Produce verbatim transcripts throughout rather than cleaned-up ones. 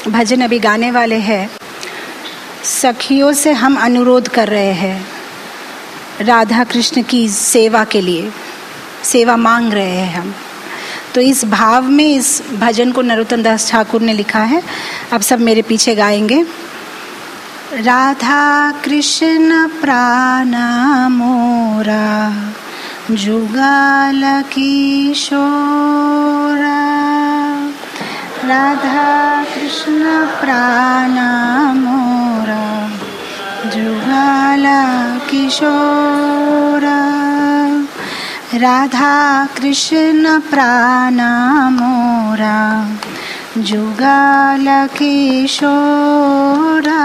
भजन अभी गाने वाले हैं, सखियों से हम अनुरोध कर रहे हैं राधा कृष्ण की सेवा के लिए, सेवा मांग रहे हैं हम। तो इस भाव में इस भजन को नरोत्तम दास ठाकुर ने लिखा है। अब सब मेरे पीछे गाएंगे। राधा कृष्ण प्राण मोरा जुगाल किशोरा, राधा कृष्ण प्राण मोरा जुगाल किशोरा, राधा कृष्ण प्राण मोरा जुगाल किशोरा,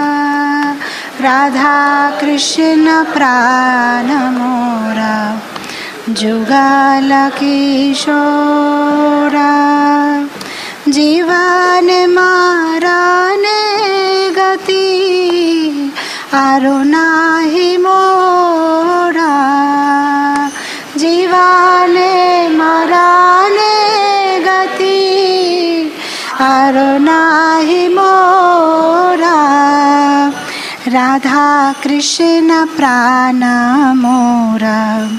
राधा कृष्ण प्राण मोरा जुगाल किशोरा, जीवन माराने गति आरो नाही मोरा, जीवन माराने गति आरो नाही मोरा, राधा कृष्ण प्राण मोरा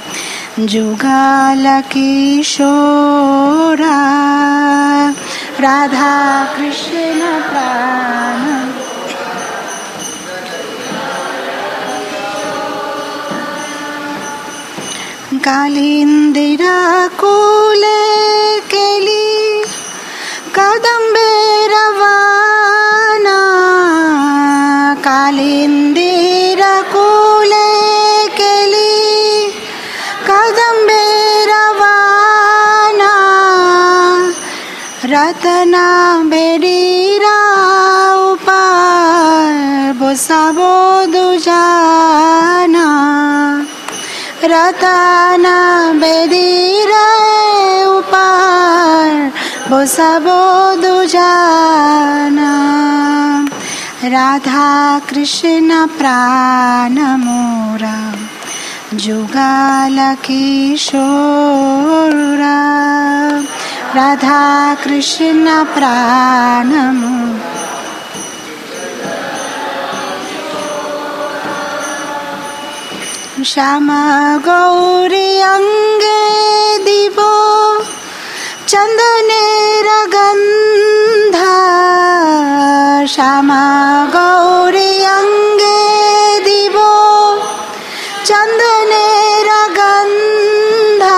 जुगाल किशोरा, राधा कृष्ण प्राण। कालिंदिरा कोले केली कदंबे रवाना, कालिंदिरा कोले केली कदंबे रवाना, रतना बेडीरा उपार बोसाबो दुजाना, रतना बेडीरा उपार बोसाबो दुजाना, राधा कृष्ण प्राण मोरा जुगाल किशोरा, राधा कृष्ण प्राण मोरा। श्याम गौरी अंगे दिवो चंदनेर गंधा, श्याम गौरी अंगे दिवो चंदनेर गंधा,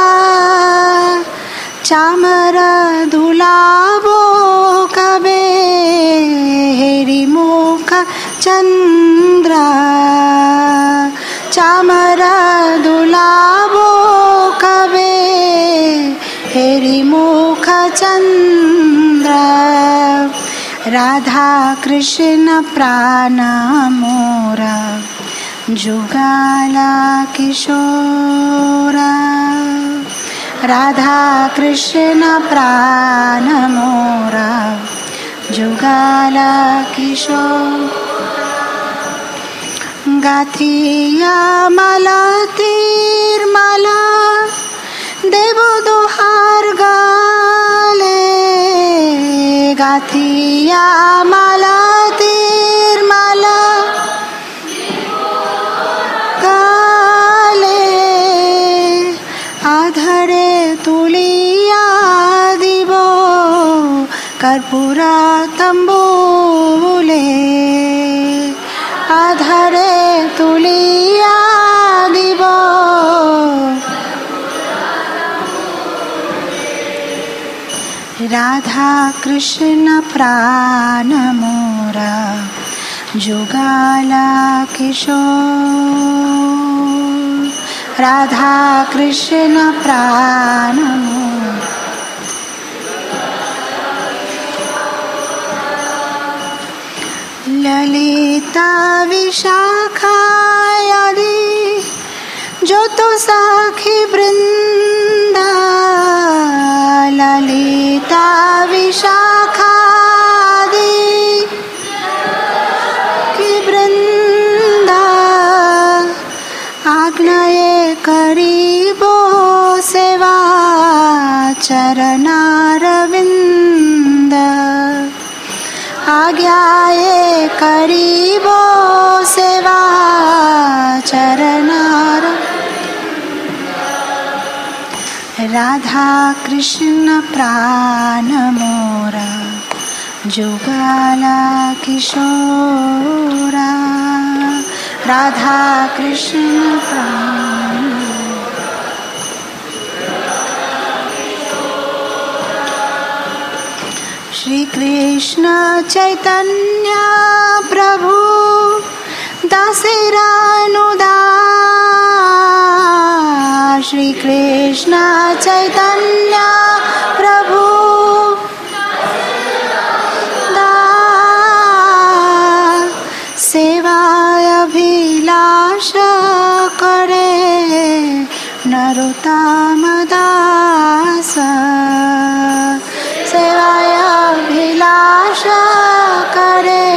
चामर धुलाबो कबे हेरी मुख चंद्रा, चामर धुलाबो कबे हेरी मुख चंद्रा, राधा कृष्ण प्राण मोरा जुगाल किशोरा, राधा कृष्ण प्राण मोरा जुगाल किशोरा, गाथिया माला तीर माला देवो दोहार गाले, गाथिया माला तीर माला गाले, आधरे तुलिया दिवो कर्पूरा तंबूले, आधरे तुलिया दिवो राधा कृष्ण प्राण मोरा जुगाल किशोर, राधा कृष्ण प्राण मोरा। ललिता विशाखा आदि जो तो साखी वृंदा, ललिता विशाखा आदि की वृंदा, आग्नये करीबो सेवा चरणारविंद, आज्ञाए करीबो सेवा चरणार। राधा कृष्ण प्राण मोरा जुगाला किशोरा। राधा कृष्ण प्राण। श्री कृष्ण चैतन्य प्रभु दासरानुदास। श्री कृष्ण चैतन्य प्रभु दास। सेवाय अभिलाष करे नरोत्तम दास। सेवाय अभिलाष करे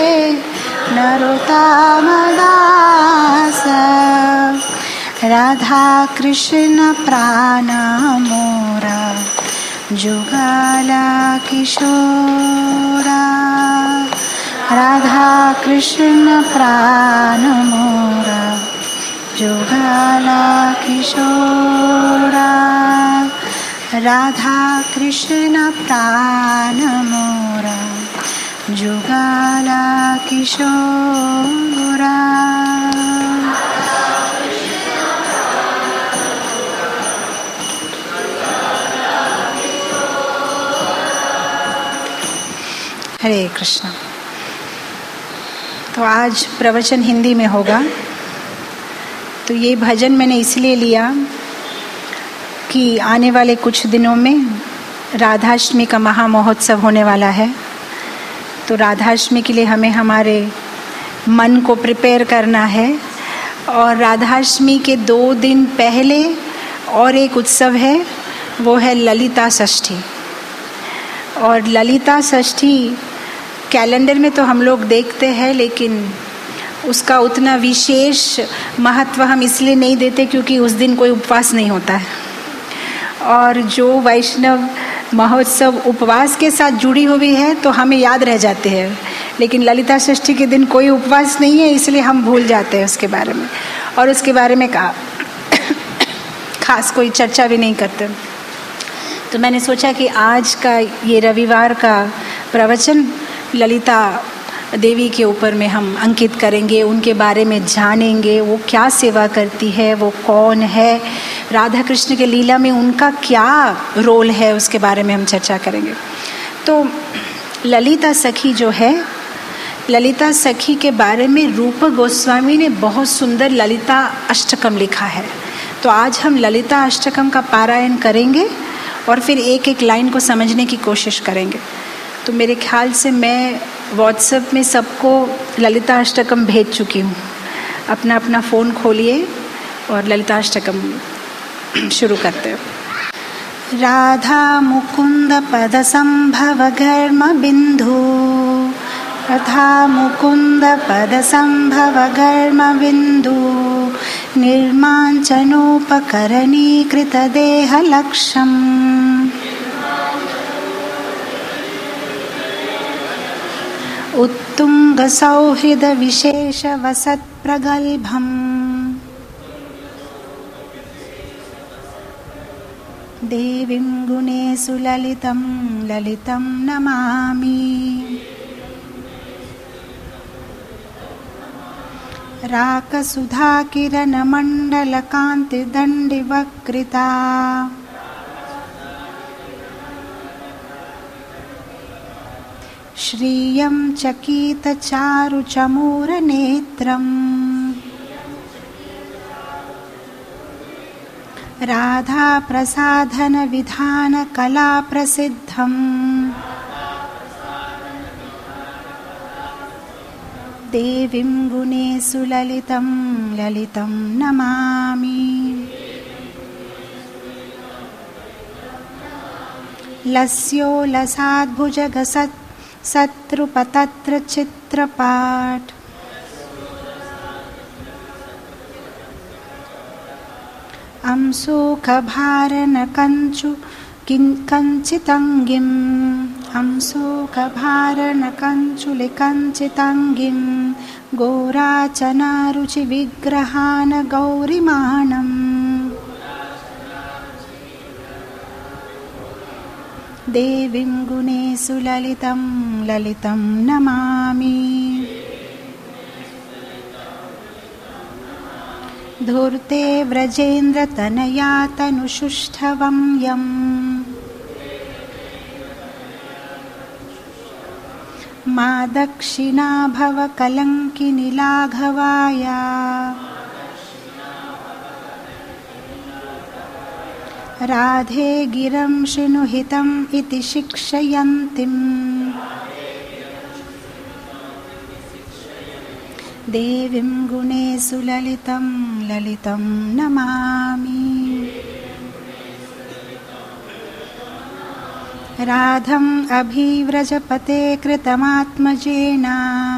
नरोत्तम दास। राधा कृष्ण प्राण मोरा जुगाला किशोरा। राधा कृष्ण प्राण मोरा जुगाला किशोरा। राधा कृष्ण प्राण मोरा जुगाला किशोरा। हरे कृष्ण। तो आज प्रवचन हिंदी में होगा। तो ये भजन मैंने इसलिए लिया कि आने वाले कुछ दिनों में राधाष्टमी का महामहोत्सव होने वाला है। तो राधाष्टमी के लिए हमें हमारे मन को प्रिपेयर करना है। और राधाष्टमी के दो दिन पहले और एक उत्सव है, वो है ललिता षष्ठी। और ललिता षष्ठी कैलेंडर में तो हम लोग देखते हैं, लेकिन उसका उतना विशेष महत्व हम इसलिए नहीं देते क्योंकि उस दिन कोई उपवास नहीं होता है। और जो वैष्णव महोत्सव उपवास के साथ जुड़ी हुई है तो हमें याद रह जाते हैं, लेकिन ललिता षष्ठी के दिन कोई उपवास नहीं है, इसलिए हम भूल जाते हैं उसके बारे में। और उसके बारे में का खास कोई चर्चा भी नहीं करते। तो मैंने सोचा कि आज का ये रविवार का प्रवचन ललिता देवी के ऊपर में हम अंकित करेंगे, उनके बारे में जानेंगे, वो क्या सेवा करती है, वो कौन है, राधा कृष्ण के लीला में उनका क्या रोल है, उसके बारे में हम चर्चा करेंगे। तो ललिता सखी जो है, ललिता सखी के बारे में रूप गोस्वामी ने बहुत सुंदर ललिता अष्टकम लिखा है। तो आज हम ललिता अष्टकम का पारायण करेंगे और फिर एक एक लाइन को समझने की कोशिश करेंगे। तो मेरे ख्याल से मैं व्हाट्सएप में सबको ललिता अष्टकम भेज चुकी हूँ। अपना अपना फ़ोन खोलिए और ललिता अष्टकम शुरू करते हैं। राधा मुकुंद पद संभव घर्म बिंदु। राधा मुकुंद पद संभव घर्म बिंदु। निर्मांचनोपकरणीकृत देह लक्ष्यम्। उत्तुंग सौहृद विशेष वसत् प्रगल्भम्। देवीं गुणेषु ललितं ललितं नमामि। राकसुधा किरण मंडल कांति दंडि वक्रिता। श्रियं चकित चारु चमूर नेत्रम्। राधा प्रसाधन विधान कला प्रसिद्धम्। देवीं गुणेषु ललितं ललितं नमामि। लस्यो लसाद्भुजग सत् शत्रुपतत्र चित्रपाट। अंशोक भारन कंचु कंचितंगिम। अंशोकभारणकञ्चुलिकञ्चितङ्गिं गोराचनारुचिविग्रहान् गौरिमाणम् देवीं गुणेषु ललितं ललितं नमामि। धूर्ते व्रजेन्द्रतनया तनुषुष्ठवं यम् मा दक्षिणा भव कलङ्किनी लाघवाया राधे गिरं शृणुहितम् इति शिक्षयन्तीम् देवीं गुणेषु ललितं ललितं नमामि। राधम् अभिव्रजपते कृतमात्मजेन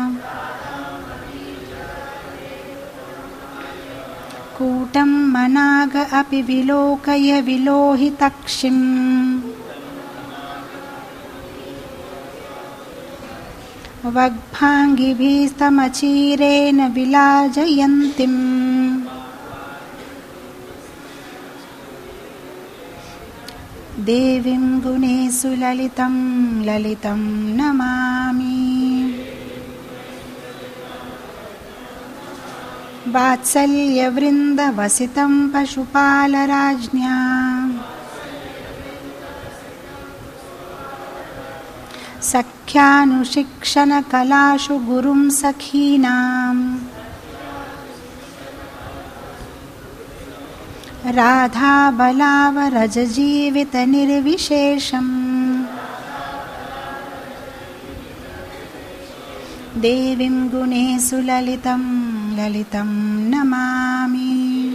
कूटं मनाग अपि विलोकय विलोहितक्षिम् वग्भाङ्गिभिस्तमचीरेण विलाजयन्तीम् देवीं गुणेषु ललितं ललितं नमामि। वात्सल्यवृन्दवसितं पशुपालराज्ञा सख्यानुशिक्षणकलासु गुरुं सखीनाम् राधाबलावरजजीवितनिर्विशेषम् देवीं गुणेषु ललितं ललितं नमामि।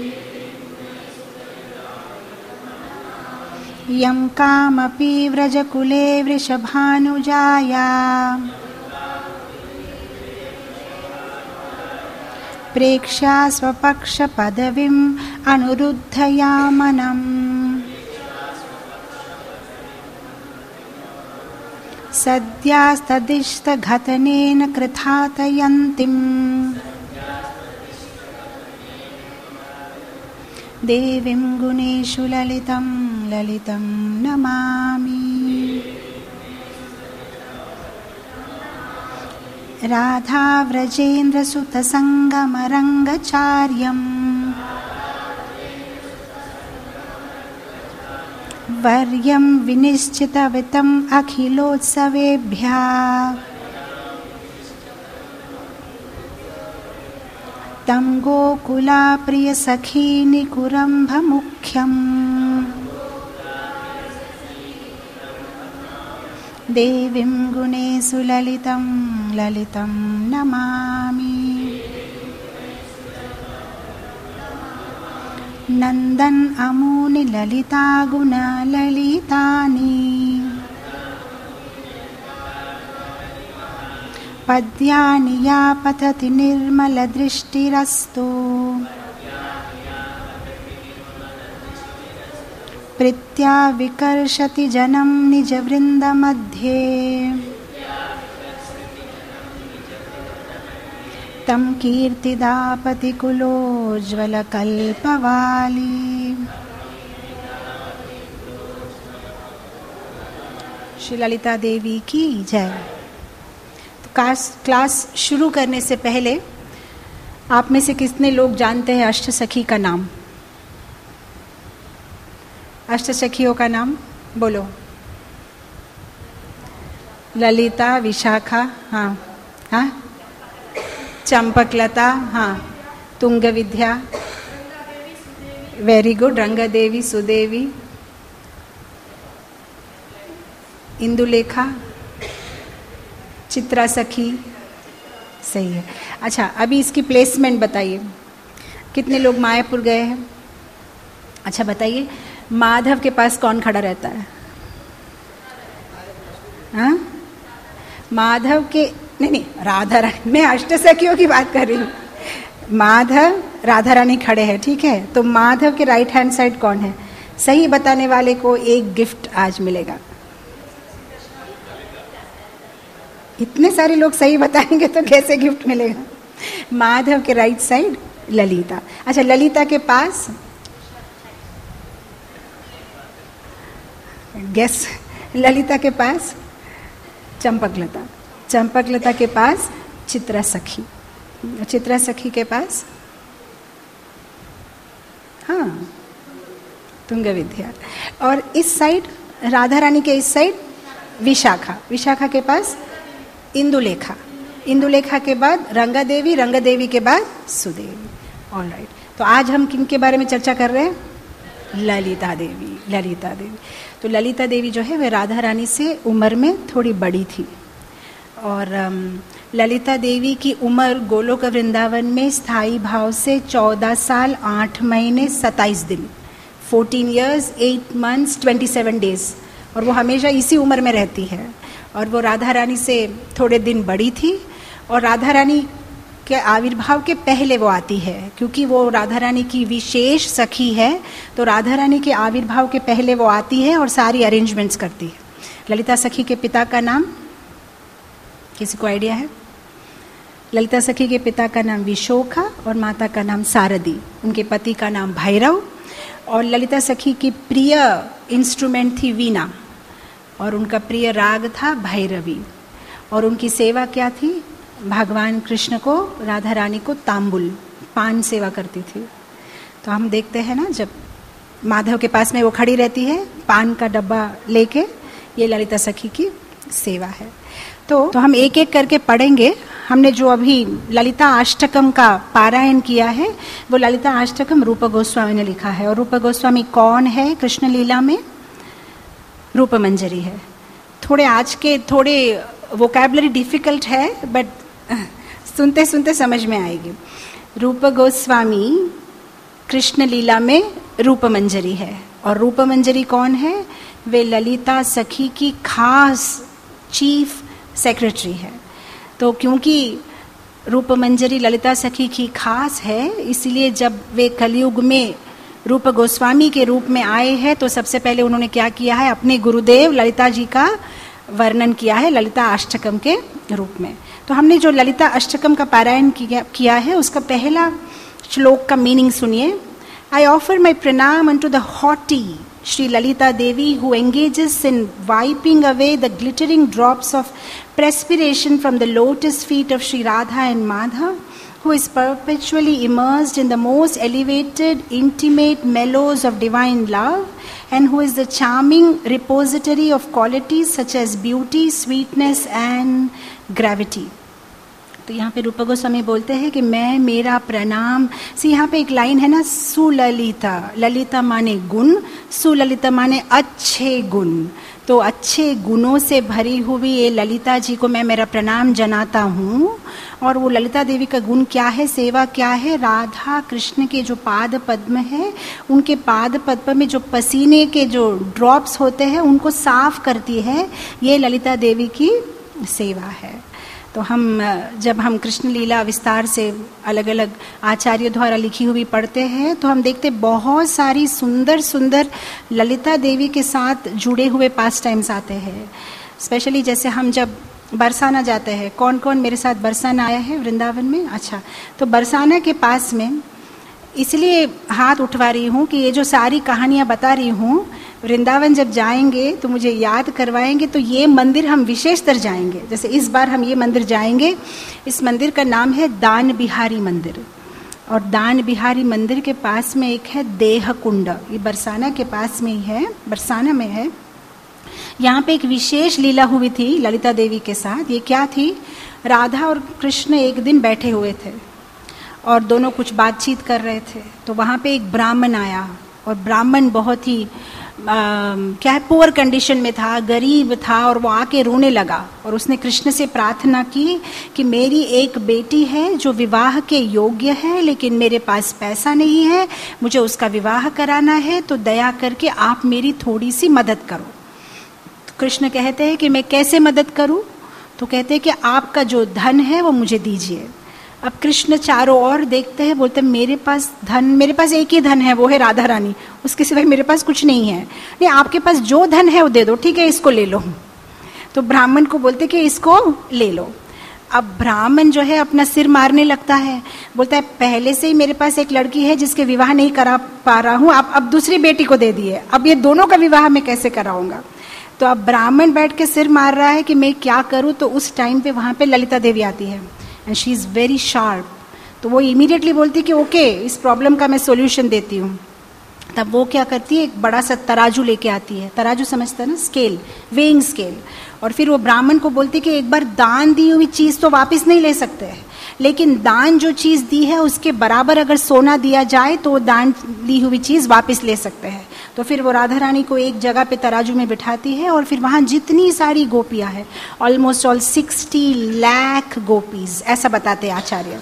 यं कामपि व्रजकुले वृषभानुजाया प्रेक्ष्या स्वपक्षपदवीम् अनुरुद्धयामनम् सद्यास्तदिष्टघतनेन कृतातयन्तीम् देवीं गुणेषु ललितं ललितं नमामि। राधा व्रजेन्द्रसुतसङ्गमरङ्गचार्यम् वर्यं विनिश्चितवितम् अखिलोत्सवेभ्यः तं गोकुलाप्रियसखीनिकुरम्भमुख्यम् देवीं गुणेषु ललितं ललितं नमामि। नन्दन अमूनि ललिता गुण ललितानि पद्यानि या पतति निर्मलदृष्टिरस्तु प्रीत्या विकर्षति जनं निजवृन्दमध्ये तं कीर्तिदापतिकुलोज्ज्वलकल्पवाली। श्री ललिता देवी की जय। तो क्लास क्लास शुरू करने से पहले आप में से कितने लोग जानते हैं अष्टसखी का नाम? अष्टसखियों का नाम बोलो। ललिता, विशाखा, हाँ हाँ, चंपकलता, हाँ, Tungavidya, very good, Rangadevi, Sudevi, Indulekha, Chitra सखी, सही है। अच्छा, अभी इसकी प्लेसमेंट बताइए। कितने लोग मायापुर गए हैं? अच्छा बताइए, माधव के पास कौन खड़ा रहता है? हाँ, माधव के नहीं नहीं राधा रानी, मैं अष्टसखियों की बात कर रही हूँ। माधव, राधा रानी खड़े हैं, ठीक है। तो माधव के राइट हैंड साइड कौन है? सही बताने वाले को एक गिफ्ट आज मिलेगा। इतने सारे लोग सही बताएंगे तो कैसे गिफ्ट मिलेगा। माधव के राइट साइड ललिता। अच्छा, ललिता के पास गेस, ललिता के पास चंपकलता, चंपकलता के पास चित्रा सखी, चित्रा सखी के पास हाँ तुंग विद्या। और इस साइड राधा रानी के इस साइड विशाखा, विशाखा के पास इंदुलेखा, इंदुलेखा के बाद रंगा देवी, रंगा देवी के बाद सुदेवी। ऑल राइट, तो आज हम किन के बारे में चर्चा कर रहे हैं? ललिता देवी, ललिता देवी। तो ललिता देवी जो है वह राधा रानी से उम्र में थोड़ी बड़ी थी। और ललिता देवी की उम्र गोलोक वृंदावन में स्थायी भाव से चौदह साल आठ महीने सत्ताईस दिन, fourteen years eight months twenty seven days, और वो हमेशा इसी उम्र में रहती है। और वो राधा रानी से थोड़े दिन बड़ी थी, और राधा रानी के आविर्भाव के पहले वो आती है, क्योंकि वो राधा रानी की विशेष सखी है। तो राधा रानी के आविर्भाव के पहले वो आती है और सारी अरेंजमेंट्स करती है। ललिता सखी के पिता का नाम किसी को आइडिया है? ललिता सखी के पिता का नाम विशोखा और माता का नाम सारदी, उनके पति का नाम भैरव। और ललिता सखी की प्रिय इंस्ट्रूमेंट थी वीणा, और उनका प्रिय राग था भैरवी। और उनकी सेवा क्या थी? भगवान कृष्ण को, राधा रानी को तांबुल, पान सेवा करती थी। तो हम देखते हैं ना, जब माधव के पास में वो खड़ी रहती है पान का डब्बा लेके, ये ललिता सखी की सेवा है। तो, तो हम एक एक करके पढ़ेंगे। हमने जो अभी ललिता अष्टकम का पारायण किया है, वो ललिता अष्टकम रूप गोस्वामी ने लिखा है। और रूप गोस्वामी कौन है? कृष्ण लीला में रूप मंजरी है। थोड़े आज के थोड़े वोकैबुलरी डिफिकल्ट है, बट सुनते सुनते समझ में आएगी। रूप गोस्वामी कृष्ण लीला में रूप मंजरी है। और रूप मंजरी कौन है? वे ललिता सखी की खास चीफ सेक्रेटरी है। तो क्योंकि रूप मंजरी ललिता सखी की खास है, इसलिए जब वे कलयुग में रूप गोस्वामी के रूप में आए हैं, तो सबसे पहले उन्होंने क्या किया है? अपने गुरुदेव ललिता जी का वर्णन किया है ललिता अष्टकम के रूप में। तो हमने जो ललिता अष्टकम का पारायण किया, किया है, उसका पहला श्लोक का मीनिंग सुनिए। आई offer my pranam unto the हॉटी Sri Lalita Devi, who engages in wiping away the glittering drops of perspiration from the lotus feet of Sri Radha and Madha, who is perpetually immersed in the most elevated, intimate mellows of divine love, and who is the charming repository of qualities such as beauty, sweetness and gravity. तो यहाँ पे रूप गोस्वामी बोलते हैं कि मैं मेरा प्रणाम। सी यहाँ पे एक लाइन है ना, सुललिता, ललिता माने गुण, सुललिता माने अच्छे गुण। तो अच्छे गुणों से भरी हुई ये ललिता जी को मैं मेरा प्रणाम जनाता हूँ। और वो ललिता देवी का गुण क्या है, सेवा क्या है? राधा कृष्ण के जो पाद पद्म है, उनके पाद पद्म में जो पसीने के जो ड्रॉप्स होते हैं, उनको साफ करती है। ये ललिता देवी की सेवा है। तो हम जब हम कृष्ण लीला विस्तार से अलग अलग आचार्यों द्वारा लिखी हुई पढ़ते हैं, तो हम देखते बहुत सारी सुंदर सुंदर ललिता देवी के साथ जुड़े हुए पास टाइम्स आते हैं। स्पेशली जैसे हम जब बरसाना जाते हैं, कौन कौन मेरे साथ बरसाना आया है वृंदावन में? अच्छा, तो बरसाना के पास में इसलिए हाथ उठवा रही हूँ कि ये जो सारी कहानियाँ बता रही हूँ, वृंदावन जब जाएंगे तो मुझे याद करवाएंगे। तो ये मंदिर हम विशेषतर जाएंगे। जैसे इस बार हम ये मंदिर जाएंगे। इस मंदिर का नाम है दान बिहारी मंदिर। और दान बिहारी मंदिर के पास में एक है देह कुंड, ये बरसाना के पास में ही है, बरसाना में है। यहाँ पे एक विशेष लीला हुई थी ललिता देवी के साथ। ये क्या थी? राधा और कृष्ण एक दिन बैठे हुए थे और दोनों कुछ बातचीत कर रहे थे। तो वहाँ पे एक ब्राह्मण आया, और ब्राह्मण बहुत ही आ, क्या है, पुअर कंडीशन में था, गरीब था, और वो आके रोने लगा। और उसने कृष्ण से प्रार्थना की कि मेरी एक बेटी है जो विवाह के योग्य है, लेकिन मेरे पास पैसा नहीं है, मुझे उसका विवाह कराना है, तो दया करके आप मेरी थोड़ी सी मदद करो। तो कृष्ण कहते हैं कि मैं कैसे मदद करूं? तो कहते हैं कि आपका जो धन है वो मुझे दीजिए। अब कृष्ण चारों ओर देखते हैं, बोलते हैं मेरे पास धन, मेरे पास एक ही धन है, वो है राधा रानी, उसके सिवाय मेरे पास कुछ नहीं है। नहीं, आपके पास जो धन है वो दे दो, ठीक है, इसको ले लो। तो ब्राह्मण को बोलते कि इसको ले लो। अब ब्राह्मण जो है अपना सिर मारने लगता है, बोलता है पहले से ही मेरे पास एक लड़की है जिसके विवाह नहीं करा पा रहा हूँ, आप अब दूसरी बेटी को दे दिए, अब ये दोनों का विवाह मैं कैसे कराऊंगा। तो अब ब्राह्मण बैठ के सिर मार रहा है कि मैं क्या करूँ। तो उस टाइम पे वहाँ पे ललिता देवी आती है and she is very sharp. तो वो इमीडिएटली बोलती है कि ओके, इस प्रॉब्लम का मैं सोल्यूशन देती हूँ। तब वो क्या करती है, एक बड़ा सा तराजू लेके आती है, तराजू समझता है ना, स्केल, वेइंग स्केल। और फिर वो ब्राह्मण को बोलती है कि एक बार दान दी हुई चीज़ तो वापस नहीं ले सकते हैं, लेकिन दान जो चीज़ दी है उसके बराबर अगर सोना दिया जाए तो दान दी हुई चीज़ वापस ले सकते हैं। तो फिर वो राधा रानी को एक जगह पे तराजू में बिठाती है और फिर वहाँ जितनी सारी गोपियाँ हैं, almost all sixty lakh gopis, ऐसा बताते हैं आचार्य,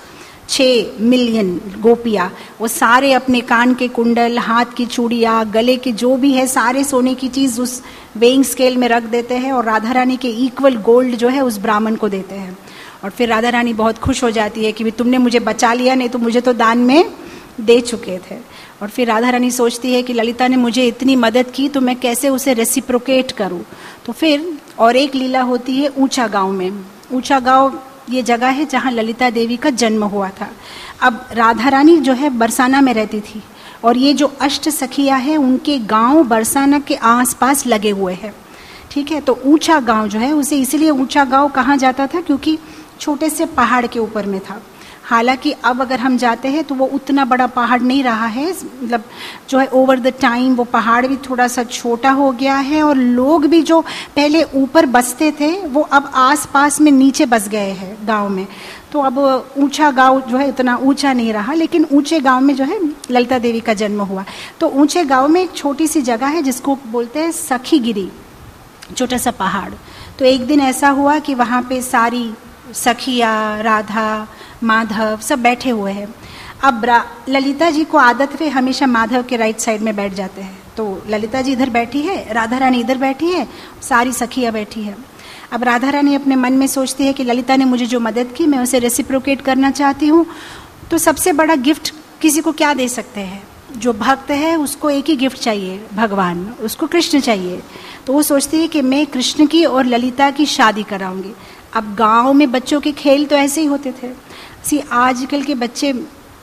छः मिलियन गोपियाँ, वो सारे अपने कान के कुंडल, हाथ की चूड़ियाँ, गले के जो भी है सारे सोने की चीज़ उस वेइंग स्केल में रख देते हैं और राधा रानी के इक्वल गोल्ड जो है उस ब्राह्मण को देते हैं। और फिर राधा रानी बहुत खुश हो जाती है कि भी तुमने मुझे बचा लिया, नहीं तो मुझे तो दान में दे चुके थे। और फिर राधा रानी सोचती है कि ललिता ने मुझे इतनी मदद की तो मैं कैसे उसे रेसिप्रोकेट करूं। तो फिर और एक लीला होती है ऊंचा गांव में। ऊंचा गांव ये जगह है जहां ललिता देवी का जन्म हुआ था। अब राधा रानी जो है बरसाना में रहती थी और ये जो अष्ट सखियां हैं उनके गांव बरसाना के आसपास लगे हुए हैं, ठीक है। तो ऊंचा गांव जो है उसे इसलिए ऊंचा गांव कहा जाता था क्योंकि छोटे से पहाड़ के ऊपर में था। हालांकि अब अगर हम जाते हैं तो वो उतना बड़ा पहाड़ नहीं रहा है, मतलब जो है ओवर द टाइम वो पहाड़ भी थोड़ा सा छोटा हो गया है और लोग भी जो पहले ऊपर बसते थे वो अब आस पास में नीचे बस गए हैं गांव में। तो अब ऊंचा गांव जो है इतना ऊंचा नहीं रहा, लेकिन ऊंचे गांव में जो है ललिता देवी का जन्म हुआ। तो ऊंचे गांव में एक छोटी सी जगह है जिसको बोलते हैं सखी गिरी, छोटा सा पहाड़। तो एक दिन ऐसा हुआ कि वहाँ पे सारी सखिया, राधा, माधव सब बैठे हुए हैं। अब ललिता जी को आदत है हमेशा माधव के राइट साइड में बैठ जाते हैं। तो ललिता जी इधर बैठी है, राधा रानी इधर बैठी है, सारी सखियाँ बैठी है। अब राधा रानी अपने मन में सोचती है कि ललिता ने मुझे जो मदद की मैं उसे रेसिप्रोकेट करना चाहती हूँ। तो सबसे बड़ा गिफ्ट किसी को क्या दे सकते हैं, जो भक्त है उसको एक ही गिफ्ट चाहिए, भगवान, उसको कृष्ण चाहिए। तो वो सोचती है कि मैं कृष्ण की और ललिता की शादी कराऊंगी। अब गांव में बच्चों के खेल तो ऐसे ही होते थे। सी आजकल के बच्चे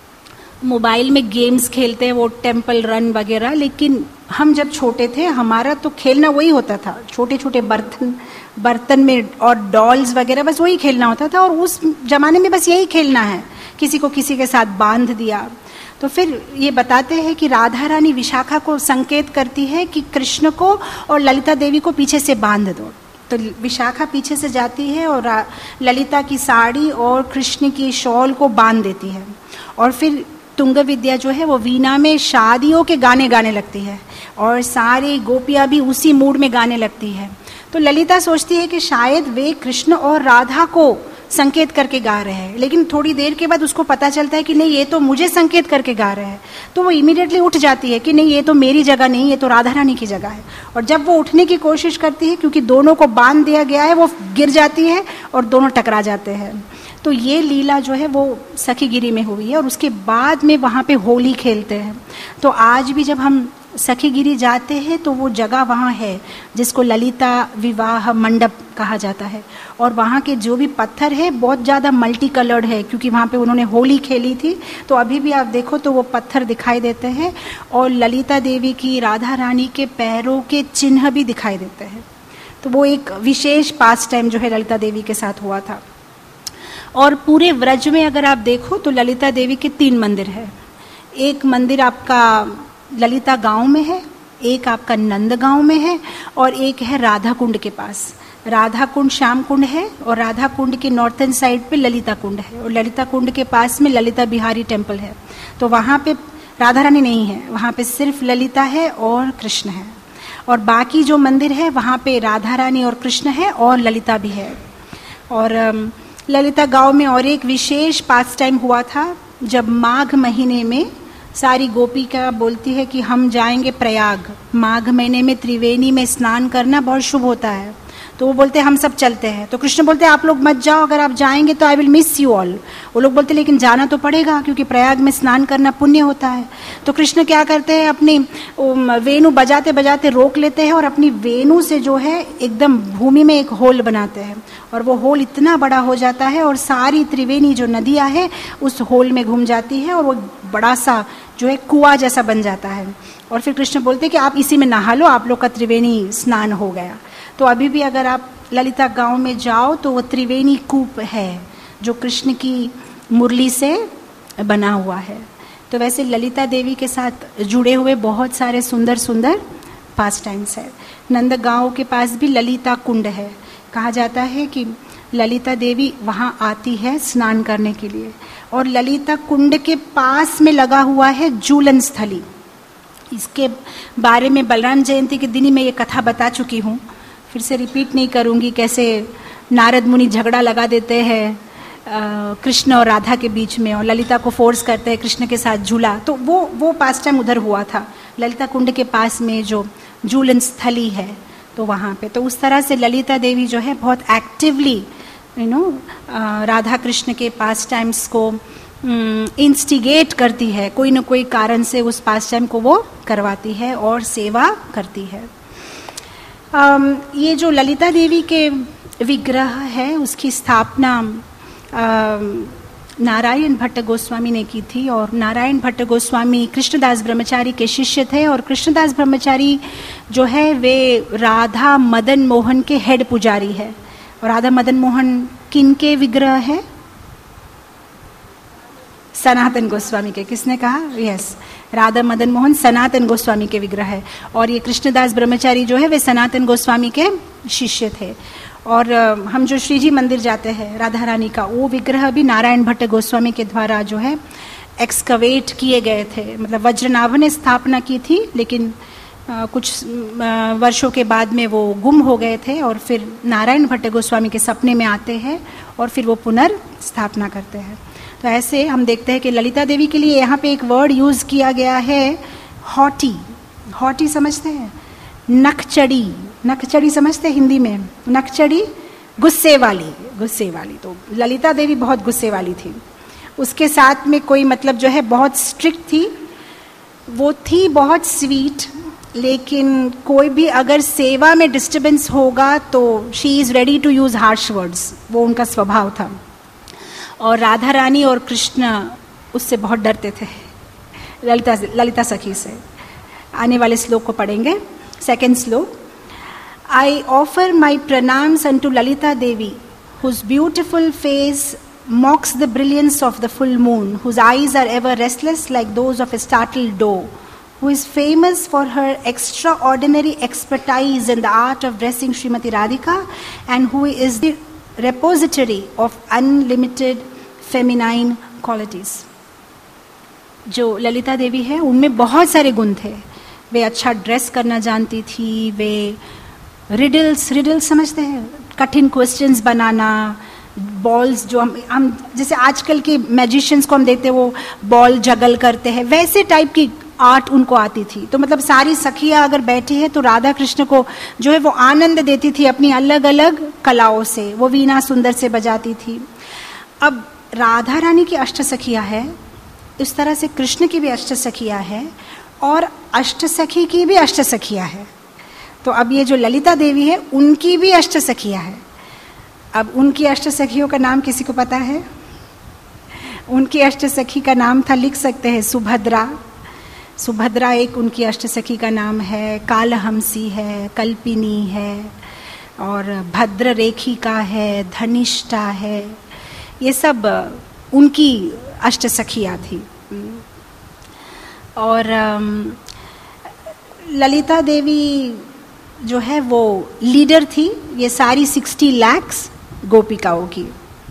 मोबाइल में गेम्स खेलते हैं, वो टेम्पल रन वगैरह, लेकिन हम जब छोटे थे हमारा तो खेलना वही होता था, छोटे छोटे बर्तन बर्तन में और डॉल्स वगैरह, बस वही खेलना होता था। और उस जमाने में बस यही खेलना है, किसी को किसी के साथ बांध दिया। तो फिर ये बताते हैं कि राधा रानी विशाखा को संकेत करती है कि कृष्ण को और ललिता देवी को पीछे से बांध दो। तो विशाखा पीछे से जाती है और ललिता की साड़ी और कृष्ण की शॉल को बांध देती है। और फिर तुंग विद्या जो है वो वीणा में शादियों के गाने गाने लगती है और सारी गोपियाँ भी उसी मूड में गाने लगती है। तो ललिता सोचती है कि शायद वे कृष्ण और राधा को संकेत करके गा रहे हैं, लेकिन थोड़ी देर के बाद उसको पता चलता है कि नहीं, ये तो मुझे संकेत करके गा रहे हैं। तो वो इमीडिएटली उठ जाती है कि नहीं, ये तो मेरी जगह नहीं, ये तो राधा रानी की जगह है। और जब वो उठने की कोशिश करती है, क्योंकि दोनों को बांध दिया गया है, वो गिर जाती है और दोनों टकरा जाते हैं। तो ये लीला जो है वो सखीगिरी में हुई है और उसके बाद में वहाँ पे होली खेलते हैं। तो आज भी जब हम सखीगिरी जाते हैं तो वो जगह वहाँ है जिसको ललिता विवाह मंडप कहा जाता है। और वहाँ के जो भी पत्थर है बहुत ज़्यादा मल्टी कलर्ड है, क्योंकि वहाँ पे उन्होंने होली खेली थी। तो अभी भी आप देखो तो वो पत्थर दिखाई देते हैं और ललिता देवी की, राधा रानी के पैरों के चिन्ह भी दिखाई देते हैं। तो वो एक विशेष पास टाइम जो है ललिता देवी के साथ हुआ था। और पूरे व्रज में अगर आप देखो तो ललिता देवी के तीन मंदिर है। एक मंदिर आपका ललिता गांव में है, एक आपका नंद गांव में है और एक है राधा कुंड के पास। राधा कुंड श्याम कुंड है और राधा कुंड के नॉर्थन साइड पे ललिता कुंड है और ललिता कुंड के पास में ललिता बिहारी टेम्पल है। तो वहाँ पे राधा रानी नहीं है, वहाँ पे सिर्फ ललिता है और कृष्ण है। और बाकी जो मंदिर है वहाँ पे राधा रानी और कृष्ण है और ललिता भी है। और ललिता गांव में और एक विशेष पास टाइम हुआ था जब माघ महीने में सारी गोपिका बोलती है कि हम जाएंगे प्रयाग। माघ महीने में त्रिवेणी में स्नान करना बहुत शुभ होता है। तो वो बोलते हम सब चलते हैं। तो कृष्ण बोलते आप लोग मत जाओ, अगर आप जाएंगे तो I will miss you all. वो लोग बोलते लेकिन जाना तो पड़ेगा क्योंकि प्रयाग में स्नान करना पुण्य होता है। तो कृष्ण क्या करते हैं, अपनी वेणु बजाते बजाते रोक लेते हैं और अपनी वेणु से जो है एकदम भूमि में एक होल बनाते हैं, और वो होल इतना बड़ा हो जाता है और सारी त्रिवेणी जो नदियाँ है उस होल में घूम जाती है और वो बड़ा सा जो है कुआं जैसा बन जाता है। और फिर कृष्ण बोलते हैं कि आप इसी में नहा लो, आप लोग का त्रिवेणी स्नान हो गया। तो अभी भी अगर आप ललिता गांव में जाओ तो वो त्रिवेणी कूप है जो कृष्ण की मुरली से बना हुआ है। तो वैसे ललिता देवी के साथ जुड़े हुए बहुत सारे सुंदर सुंदर पास टाइम्स है। नंद गांव के पास भी ललिता कुंड है। कहा जाता है कि ललिता देवी वहाँ आती है स्नान करने के लिए, और ललिता कुंड के पास में लगा हुआ है जूलन स्थली। इसके बारे में बलराम जयंती के दिन ही मैं ये कथा बता चुकी हूँ, फिर से रिपीट नहीं करूँगी। कैसे नारद मुनि झगड़ा लगा देते हैं कृष्ण और राधा के बीच में, और ललिता को फोर्स करते हैं कृष्ण के साथ झूला। तो वो वो पास टाइम उधर हुआ था, ललिता कुंड के पास में जो जूलन स्थली है तो वहाँ पे। तो उस तरह से ललिता देवी जो है बहुत actively you know Radha Krishna के पास टाइम्स को इंस्टिगेट um, करती है, कोई न कोई कारण से उस पास टाइम को वो करवाती है और सेवा करती है। um, ये जो ललिता देवी के विग्रह है उसकी स्थापना um, नारायण भट्ट गोस्वामी ने की थी, और नारायण भट्ट गोस्वामी कृष्णदास ब्रह्मचारी के शिष्य थे। और कृष्णदास ब्रह्मचारी जो है वे राधा मदन मोहन के हेड पुजारी है। और राधा मदन मोहन किन के विग्रह है? सनातन गोस्वामी के। किसने कहा? यस, राधा मदन मोहन सनातन गोस्वामी के विग्रह है। और ये कृष्णदास ब्रह्मचारी जो है वे सनातन गोस्वामी के शिष्य थे। और हम जो श्री जी मंदिर जाते हैं राधा रानी का, वो विग्रह भी नारायण भट्ट गोस्वामी के द्वारा जो है एक्सकवेट किए गए थे। मतलब वज्रनाभ ने स्थापना की थी, लेकिन आ, कुछ आ, वर्षों के बाद में वो गुम हो गए थे, और फिर नारायण भट्ट गोस्वामी के सपने में आते हैं और फिर वो पुनर्स्थापना करते हैं। तो ऐसे हम देखते हैं कि ललिता देवी के लिए यहाँ पे एक वर्ड यूज किया गया है, हॉटी। हॉटी समझते हैं? नखचड़ी। नखचड़ी समझते हैं हिंदी में? नखचड़ी गुस्से वाली, गुस्से वाली। तो ललिता देवी बहुत गुस्से वाली थी। उसके साथ में कोई मतलब जो है बहुत स्ट्रिक्ट थी, वो थी बहुत स्वीट, लेकिन कोई भी अगर सेवा में डिस्टर्बेंस होगा तो she is ready to use harsh words, वो उनका स्वभाव था। और राधा रानी और कृष्ण उससे बहुत डरते थे, ललिता ललिता सखी से। आने वाले श्लोक को पढ़ेंगे, सेकेंड श्लोक। I offer my pranams unto Lalita Devi, whose beautiful face mocks the brilliance of the full moon, whose eyes are ever restless like those of a startled doe, who is famous for her extraordinary expertise in the art of dressing Srimati Radhika, and who is the repository of unlimited feminine qualities. जो ललिता देवी है उनमें बहुत सारे गुण थे। वे अच्छा dress करना जानती थी, वे रिडल्स रिडल्स समझते हैं, कठिन क्वेश्चंस बनाना, बॉल्स जो हम हम जैसे आजकल के मैजिशियंस को हम देखते हैं वो बॉल जगल करते हैं, वैसे टाइप की आर्ट उनको आती थी। तो मतलब सारी सखियाँ अगर बैठी है तो राधा कृष्ण को जो है वो आनंद देती थी अपनी अलग अलग कलाओं से। वो वीणा सुंदर से बजाती थी। अब राधा रानी की अष्ट सखियाँ है, इस तरह से कृष्ण की भी अष्ट सखियाँ है, और अष्ट सखी की भी अष्ट सखियाँ है। तो अब ये जो ललिता देवी है उनकी भी अष्ट सखियाँ है। अब उनकी अष्ट सखियों का नाम किसी को पता है? उनकी अष्ट सखी का नाम था, लिख सकते हैं, सुभद्रा। सुभद्रा एक उनकी अष्ट सखी का नाम है। कालहंसी है, कल्पिनी है, और भद्र रेखिका है, धनिष्ठा है। ये सब उनकी अष्ट सखियाँ थी। और ललिता देवी जो है वो लीडर थी ये सारी सिक्सटी लैक्स गोपिकाओं की।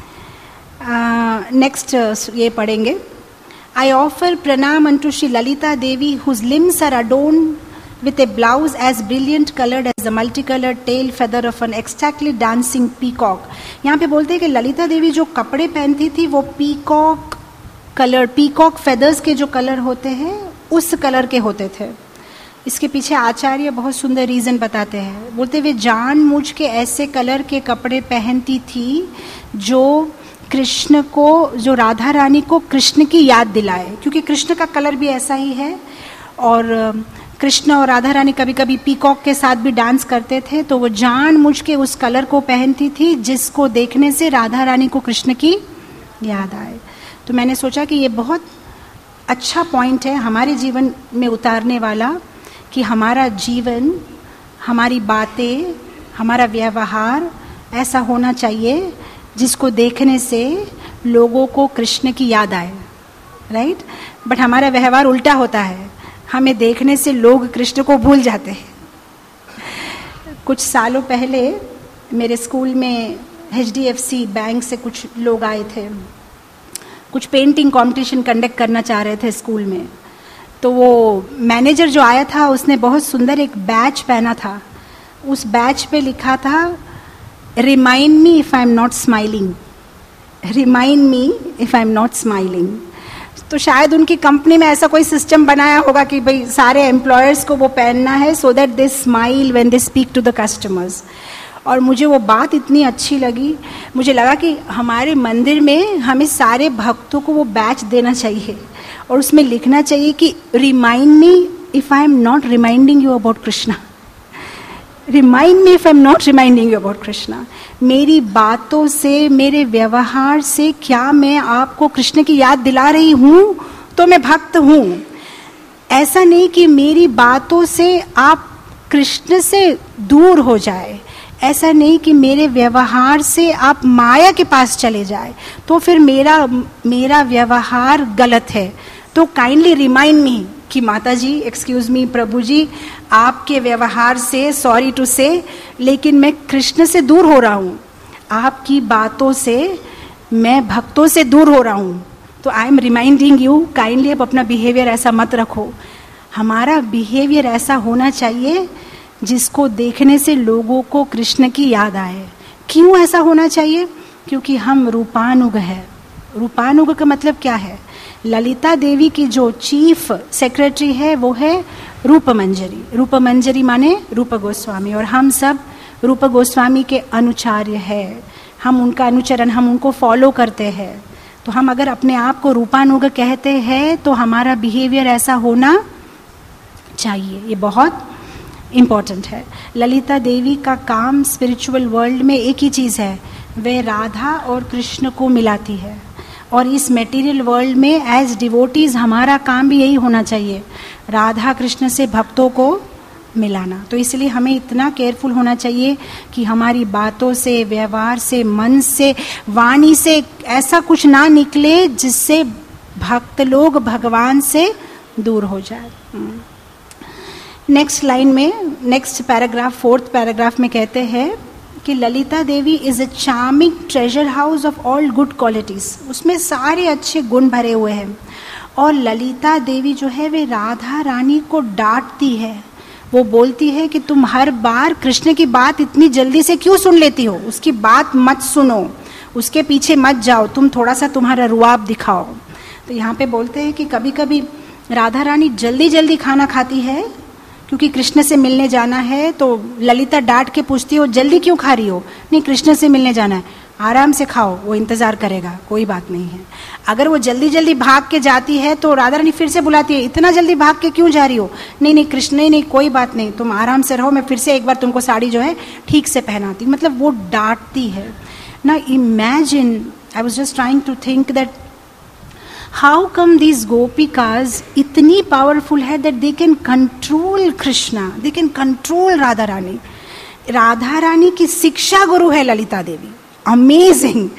नेक्स्ट uh, ये पढ़ेंगे। I offer pranam unto Shri Lalita Devi whose limbs are adorned with a blouse as brilliant coloured as the multi coloured tail feather of an exactly dancing peacock. यहाँ पे बोलते हैं कि ललिता देवी जो कपड़े पहनती थी वो पीकॉक कलर, पीकॉक फेदर्स के जो कलर होते हैं उस कलर के होते थे। इसके पीछे आचार्य बहुत सुंदर रीज़न बताते हैं। बोलते वे जानबूझ के ऐसे कलर के कपड़े पहनती थी जो कृष्ण को, जो राधा रानी को कृष्ण की याद दिलाए, क्योंकि कृष्ण का कलर भी ऐसा ही है। और कृष्ण और राधा रानी कभी कभी पीकॉक के साथ भी डांस करते थे, तो वो जानबूझ के उस कलर को पहनती थी जिसको देखने से राधा रानी को कृष्ण की याद आए। तो मैंने सोचा कि ये बहुत अच्छा पॉइंट है हमारे जीवन में उतारने वाला, कि हमारा जीवन, हमारी बातें, हमारा व्यवहार ऐसा होना चाहिए जिसको देखने से लोगों को कृष्ण की याद आए, राइट। बट हमारा व्यवहार उल्टा होता है, हमें देखने से लोग कृष्ण को भूल जाते हैं। कुछ सालों पहले मेरे स्कूल में H D F C bank से कुछ लोग आए थे, कुछ पेंटिंग कंपटीशन कंडक्ट करना चाह रहे थे स्कूल में। तो वो मैनेजर जो आया था उसने बहुत सुंदर एक बैच पहना था। उस बैच पे लिखा था, remind me if I am not smiling, remind me if I am not smiling. तो शायद उनकी कंपनी में ऐसा कोई सिस्टम बनाया होगा कि भाई सारे एम्प्लॉयर्स को वो पहनना है, so that they smile when they speak to the customers. और मुझे वो बात इतनी अच्छी लगी, मुझे लगा कि हमारे मंदिर में हमें सारे भक्तों को वो बैच देना चाहिए और उसमें लिखना चाहिए कि remind me if I am not reminding you about Krishna, remind me if I am not reminding you about Krishna. मेरी बातों से, मेरे व्यवहार से क्या मैं आपको कृष्ण की याद दिला रही हूँ तो मैं भक्त हूँ। ऐसा नहीं कि मेरी बातों से आप कृष्ण से दूर हो जाए, ऐसा नहीं कि मेरे व्यवहार से आप माया के पास चले जाए, तो फिर मेरा मेरा व्यवहार गलत है। तो काइंडली रिमाइंड मी कि माता जी, एक्सक्यूज मी प्रभु जी, आपके व्यवहार से, सॉरी टू से, लेकिन मैं कृष्ण से दूर हो रहा हूँ, आपकी बातों से मैं भक्तों से दूर हो रहा हूँ। तो I am reminding you, kindly अब अपना बिहेवियर ऐसा मत रखो। हमारा बिहेवियर ऐसा होना चाहिए जिसको देखने से लोगों को कृष्ण की याद आए। क्यों ऐसा होना चाहिए? क्योंकि हम रूपानुग है। रूपानुग का मतलब क्या है? ललिता देवी की जो चीफ सेक्रेटरी है वो है रूप मंजरी। रूप मंजरी माने रूप गोस्वामी, और हम सब रूप गोस्वामी के अनुचार्य है, हम उनका अनुचरण, हम उनको फॉलो करते हैं। तो हम अगर अपने आप को रूपानुग कहते हैं तो हमारा बिहेवियर ऐसा होना चाहिए। ये बहुत इम्पॉर्टेंट है। ललिता देवी का काम स्पिरिचुअल वर्ल्ड में एक ही चीज़ है, वे राधा और कृष्ण को मिलाती है। और इस मेटीरियल वर्ल्ड में एज डिवोटीज हमारा काम भी यही होना चाहिए, राधा कृष्ण से भक्तों को मिलाना। तो इसलिए हमें इतना केयरफुल होना चाहिए कि हमारी बातों से, व्यवहार से, मन से, वाणी से ऐसा कुछ ना निकले जिससे भक्त लोग भगवान से दूर हो जाए। नेक्स्ट लाइन में, नेक्स्ट पैराग्राफ, फोर्थ पैराग्राफ में कहते हैं कि Lalita Devi is a charming treasure house of all good qualities. उसमें सारे अच्छे गुण भरे हुए हैं। और ललिता देवी जो है वे राधा रानी को डांटती है। वो बोलती है कि तुम हर बार कृष्ण की बात इतनी जल्दी से क्यों सुन लेती हो, उसकी बात मत सुनो, उसके पीछे मत जाओ, तुम थोड़ा सा तुम्हारा रुआब दिखाओ। तो यहाँ पे बोलते हैं कि कभी कभी राधा रानी जल्दी जल्दी खाना खाती है क्योंकि कृष्ण से मिलने जाना है। तो ललिता डांट के पूछती हो जल्दी क्यों खा रही हो? नहीं, कृष्ण से मिलने जाना है, आराम से खाओ, वो इंतजार करेगा, कोई बात नहीं है। अगर वो जल्दी जल्दी भाग के जाती है तो राधा रानी फिर से बुलाती है, इतना जल्दी भाग के क्यों जा रही हो? नहीं नहीं कृष्ण, नहीं नहीं कोई बात नहीं, तुम आराम से रहो, मैं फिर से एक बार तुमको साड़ी जो है ठीक से पहनाती हूँ। मतलब वो डांटती है ना। Imagine, I was just trying to think that how come these gopikas इतनी पावरफुल है that they can control Krishna, they can control Radha Rani. Radha Rani की शिक्षा गुरु है ललिता देवी, अमेजिंग।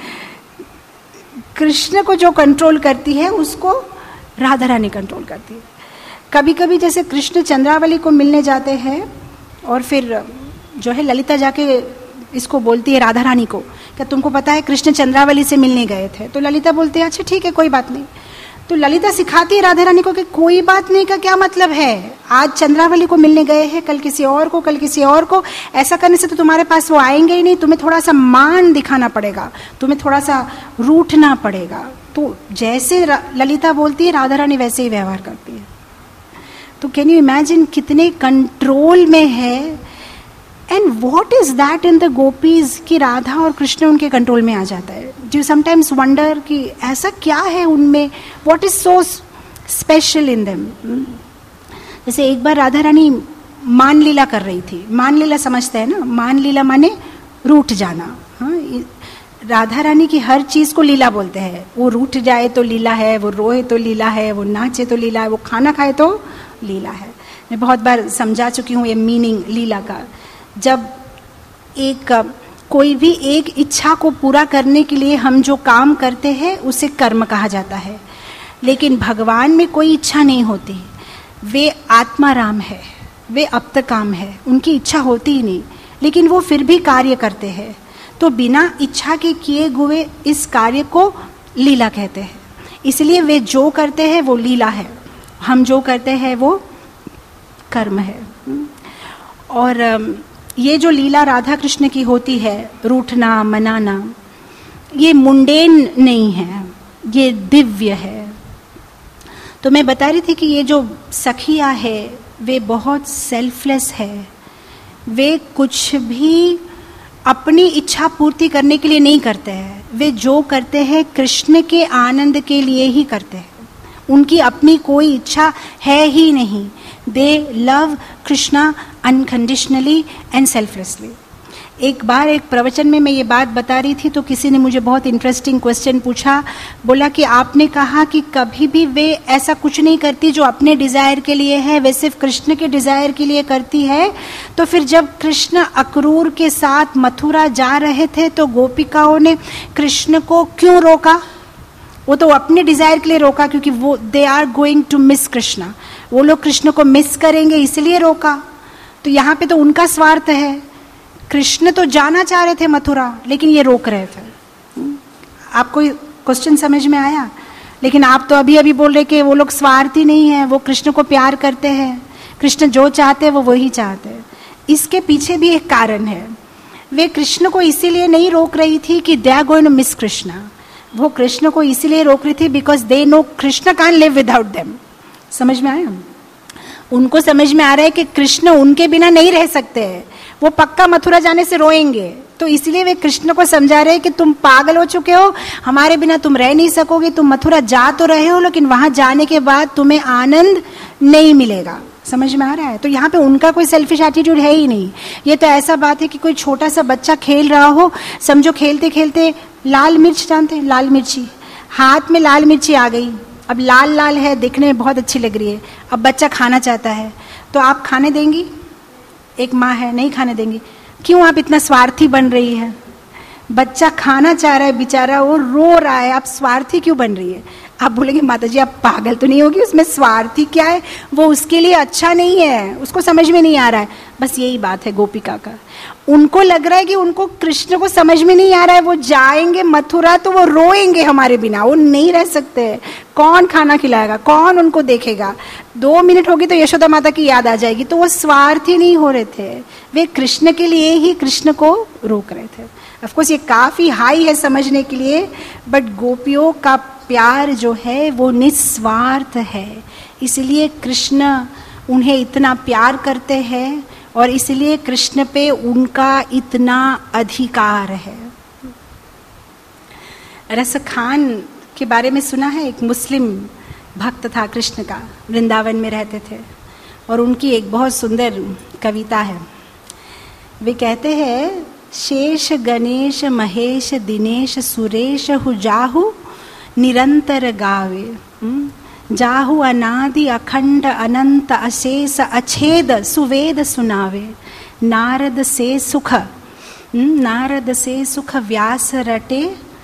कृष्ण को जो कंट्रोल करती है उसको राधा रानी कंट्रोल करती है। कभी कभी जैसे कृष्ण चंद्रावली को मिलने जाते हैं और फिर जो है ललिता जाके इसको बोलती है राधा रानी को, क्या तुमको पता है कृष्ण चंद्रावली से मिलने गए थे? तो ललिता बोलती है अच्छा ठीक है कोई बात नहीं। तो ललिता सिखाती है राधा रानी को कि कोई बात नहीं का क्या मतलब है, आज चंद्रावली को मिलने गए हैं, कल किसी और को, कल किसी और को। ऐसा करने से तो तुम्हारे पास वो आएंगे ही नहीं, तुम्हें थोड़ा सा मान दिखाना पड़ेगा, तुम्हें थोड़ा सा रूठना पड़ेगा। तो जैसे ललिता बोलती है राधा रानी वैसे ही व्यवहार करती है। तो कैन यू इमेजिन कितने कंट्रोल में है. And what is that in the gopis कि राधा और कृष्ण उनके कंट्रोल में आ जाता है. डू समटाइम्स वंडर कि ऐसा क्या है उनमें, what is so special in them. जैसे एक बार राधा रानी मान लीला कर रही थी. मान लीला समझते हैं ना, मान लीला माने रूठ जाना. हाँ, राधा रानी की हर चीज को लीला बोलते हैं. वो रूठ जाए तो लीला है, वो रोए तो लीला है, वो नाचे तो लीला है, वो खाना खाए तो लीला है. मैं बहुत बार समझा चुकी हूँ ये मीनिंग लीला का. जब एक कोई भी एक इच्छा को पूरा करने के लिए हम जो काम करते हैं उसे कर्म कहा जाता है. लेकिन भगवान में कोई इच्छा नहीं होती. वे आत्माराम है, वे अप्तकाम है, उनकी इच्छा होती ही नहीं, लेकिन वो फिर भी कार्य करते हैं. तो बिना इच्छा के किए हुए इस कार्य को लीला कहते हैं. इसलिए वे जो करते हैं वो लीला है, हम जो करते हैं वो कर्म है. और ये जो लीला राधा कृष्ण की होती है, रूठना मनाना, ये मुंडेन नहीं है, ये दिव्य है. तो मैं बता रही थी कि ये जो सखिया है वे बहुत सेल्फलेस है. वे कुछ भी अपनी इच्छा पूर्ति करने के लिए नहीं करते हैं. वे जो करते हैं कृष्ण के आनंद के लिए ही करते हैं. उनकी अपनी कोई इच्छा है ही नहीं. They love Krishna unconditionally and selflessly. एक बार एक प्रवचन में मैं ये बात बता रही थी तो किसी ने मुझे बहुत इंटरेस्टिंग क्वेश्चन पूछा. बोला कि आपने कहा कि कभी भी वे ऐसा कुछ नहीं करती जो अपने डिजायर के लिए है, वे सिर्फ कृष्ण के डिजायर के लिए करती है. तो फिर जब कृष्ण अक्रूर के साथ मथुरा जा रहे थे तो गोपिकाओं ने कृष्ण को क्यों रोका? वो तो अपने डिजायर के लिए रोका क्योंकि वो they are going to miss Krishna. वो लोग कृष्ण को मिस करेंगे इसलिए रोका. तो यहाँ पे तो उनका स्वार्थ है. कृष्ण तो जाना चाह रहे थे मथुरा, लेकिन ये रोक रहे थे. आपको क्वेश्चन समझ में आया? लेकिन आप तो अभी अभी बोल रहे कि वो लोग स्वार्थी नहीं है, वो कृष्ण को प्यार करते हैं. कृष्ण जो चाहते हैं वो वही चाहते हैं. इसके पीछे भी एक कारण है. वे कृष्ण को इसीलिए नहीं रोक रही थी कि they are going to miss Krishna. वो कृष्ण को इसीलिए रोक रही थी because they know Krishna can't live without them. समझ में आया? उनको समझ में आ रहा है कि कृष्ण उनके बिना नहीं रह सकते हैं. वो पक्का मथुरा जाने से रोएंगे. तो इसलिए वे कृष्ण को समझा रहे हैं कि तुम पागल हो चुके हो, हमारे बिना तुम रह नहीं सकोगे. तुम मथुरा जा तो रहे हो लेकिन वहां जाने के बाद तुम्हें आनंद नहीं मिलेगा. समझ में आ रहा है? तो यहाँ पे उनका कोई सेल्फिश एटीट्यूड है ही नहीं. ये तो ऐसा बात है कि कोई छोटा सा बच्चा खेल रहा हो, समझो खेलते खेलते लाल मिर्च, जानते हैं लाल मिर्ची, हाथ में लाल मिर्ची आ गई. अब लाल लाल है, दिखने में बहुत अच्छी लग रही है. अब बच्चा खाना चाहता है तो आप खाने देंगी? एक माँ है, नहीं खाने देंगी. क्यों आप इतना स्वार्थी बन रही है? बच्चा खाना चाह रहा है बेचारा, वो रो रहा है, आप स्वार्थी क्यों बन रही है? आप बोलेंगे माता जी आप पागल तो नहीं होगी, उसमें स्वार्थी क्या है, वो उसके लिए अच्छा नहीं है, उसको समझ में नहीं आ रहा है. बस यही बात है गोपिका का. उनको लग रहा है कि उनको कृष्ण को समझ में नहीं आ रहा है. वो जाएंगे मथुरा तो वो रोएंगे हमारे बिना, वो नहीं रह सकते. कौन खाना खिलाएगा, कौन उनको देखेगा? दो मिनट होगी तो यशोदा माता की याद आ जाएगी. तो वो स्वार्थी नहीं हो रहे थे, वे कृष्ण के लिए ही कृष्ण को रोक रहे थे. ऑफ कोर्स ये काफी हाई है समझने के लिए, बट गोपियों का प्यार जो है वो निस्वार्थ है. इसलिए कृष्ण उन्हें इतना प्यार करते हैं और इसलिए कृष्ण पे उनका इतना अधिकार है. रस खान के बारे में सुना है? एक मुस्लिम भक्त था कृष्ण का, वृंदावन में रहते थे. और उनकी एक बहुत सुंदर कविता है. वे कहते हैं, शेष गणेश महेश दिनेश सुरेश हु जाहु निरंतर गावे, जाहु अनादि अखंड अनंत अशेष अछेद सुवेद सुनावे. नारद से सुख नारद से सुख व्यास रटे,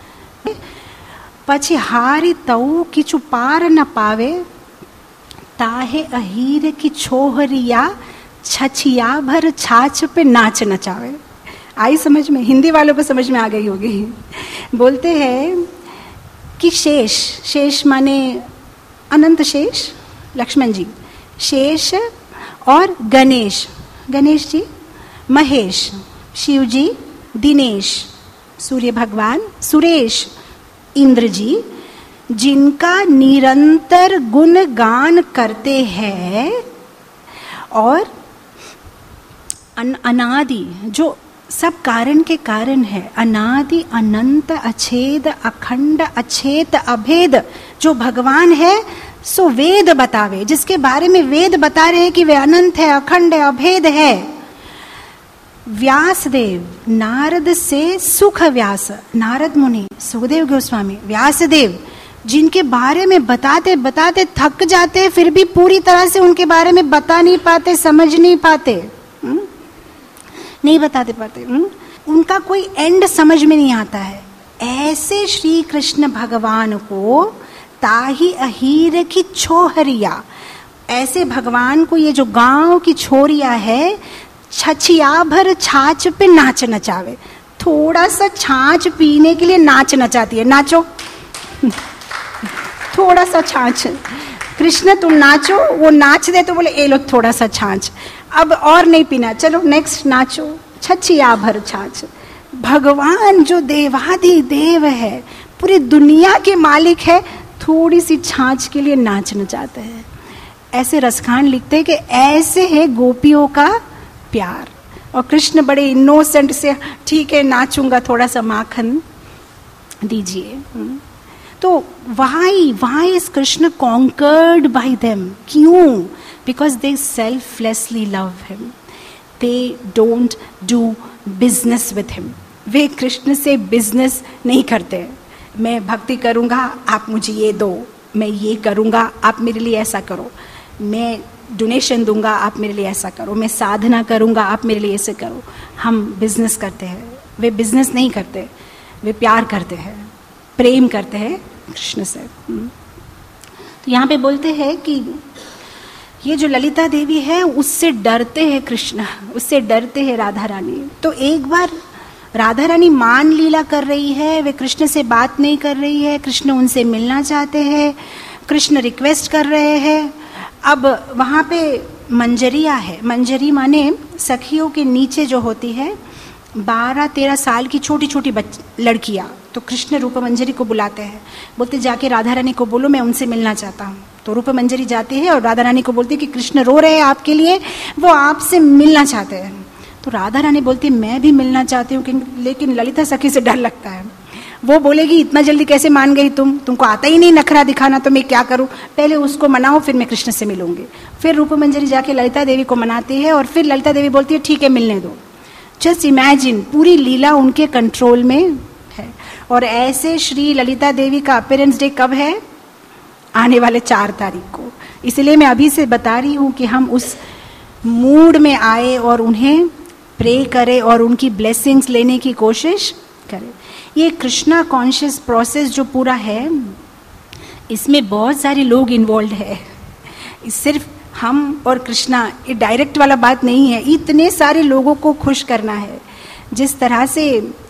पछि हारि तऊ किछु पार न पावे. ताहे अहीर की छोहरिया छछिया भर छाछ पे नाच नचावे. आई समझ में? हिंदी वालों को समझ में आ गई होगी. बोलते हैं कि शेष, शेष माने अनंत शेष, लक्ष्मण जी, शेष और गणेश, गणेश जी, महेश, शिव जी, दिनेश, सूर्य भगवान, सुरेश, इंद्र जी, जिनका निरंतर गुणगान करते हैं और अन, अनादि जो सब कारण के कारण है, अनादि अनंत अछेद अखंड अछेत अभेद जो भगवान है, सो वेद बतावे, जिसके बारे में वेद बता रहे हैं कि वे अनंत है, अखंड है, अभेद है। व्यासदेव, नारद से सुख व्यास, नारद मुनि, सुखदेव गोस्वामी, व्यासदेव, जिनके बारे में बताते बताते थक जाते, फिर भी पूरी तरह से उनके बारे में बता नहीं पाते, समझ नहीं पाते, हुँ? नहीं बताते पाते, हुँ? उनका कोई एंड समझ में नहीं आता है। ऐसे श्री कृष्ण भगवान को ताही अहीर की छोहरिया, ऐसे भगवान को ये जो गांव की छोरिया है, छछिया भर छाछ पे नाच नचावे, थोड़ा सा छाछ पीने के लिए नाच नचाती है, नाचो थोड़ा सा छाछ, कृष्ण तुम नाचो, वो नाच दे तो बोले ए लो थोड़ा सा छाछ, अब और नहीं पीना, चलो नेक्स्ट नाचो, छछिया भर छाछ। भगवान जो देवादि देव है, पूरी दुनिया के मालिक है, थोड़ी सी छाछ के लिए नाचना चाहते हैं। ऐसे रसखान लिखते हैं कि ऐसे है गोपियों का प्यार, और कृष्ण बड़े इनोसेंट से ठीक है नाचूंगा, थोड़ा सा माखन दीजिए। तो why why is Krishna conquered by them? क्यों? Because they selflessly love him, they don't do business with him. वे कृष्ण से बिजनेस नहीं करते, मैं भक्ति करूंगा आप मुझे ये दो, मैं ये करूंगा आप मेरे लिए ऐसा करो, मैं डोनेशन दूंगा आप मेरे लिए ऐसा करो, मैं साधना करूंगा आप मेरे लिए ऐसे करो। हम बिजनेस करते हैं, वे बिजनेस नहीं करते, वे प्यार करते हैं, प्रेम करते हैं कृष्ण से। तो यहाँ पे बोलते हैं कि ये जो ललिता देवी है उससे डरते हैं कृष्ण, उससे डरते हैं राधा रानी। तो एक बार राधा रानी मान लीला कर रही है, वे कृष्ण से बात नहीं कर रही है, कृष्ण उनसे मिलना चाहते हैं, कृष्ण रिक्वेस्ट कर रहे हैं। अब वहाँ पे मंजरिया है, मंजरी माने सखियों के नीचे जो होती है बारह तेरह साल की छोटी छोटी लड़कियाँ, तो कृष्ण रूप मंजरी को बुलाते हैं, बोलते जाके राधा रानी को बोलो मैं उनसे मिलना चाहता हूँ। तो रूप मंजरी जाती है और राधा रानी को बोलती है कि कृष्ण रो रहे हैं आपके लिए, वो आपसे मिलना चाहते हैं। तो राधा रानी बोलती है मैं भी मिलना चाहती हूँ, लेकिन ललिता सखी से डर लगता है। वो बोलेगी इतना जल्दी कैसे मान गई तुम, तुमको आता ही नहीं नखरा दिखाना, तो मैं क्या करूँ, पहले उसको मनाओ फिर मैं कृष्ण से मिलूंगी। फिर रूप मंजरी जाके ललिता देवी को मनाती है और फिर ललिता देवी बोलती है ठीक है मिलने दो। जस्ट इमेजिन, पूरी लीला उनके कंट्रोल में है। और ऐसे श्री ललिता देवी का अपीयरेंस डे कब है? आने वाले चार तारीख को। इसलिए मैं अभी से बता रही हूँ कि हम उस मूड में आए और उन्हें प्रे करें और उनकी ब्लेसिंग्स लेने की कोशिश करें। ये कृष्णा कॉन्शियस प्रोसेस जो पूरा है, इसमें बहुत सारे लोग इन्वॉल्व है, सिर्फ हम और कृष्णा, ये डायरेक्ट वाला बात नहीं है, इतने सारे लोगों को खुश करना है। जिस तरह से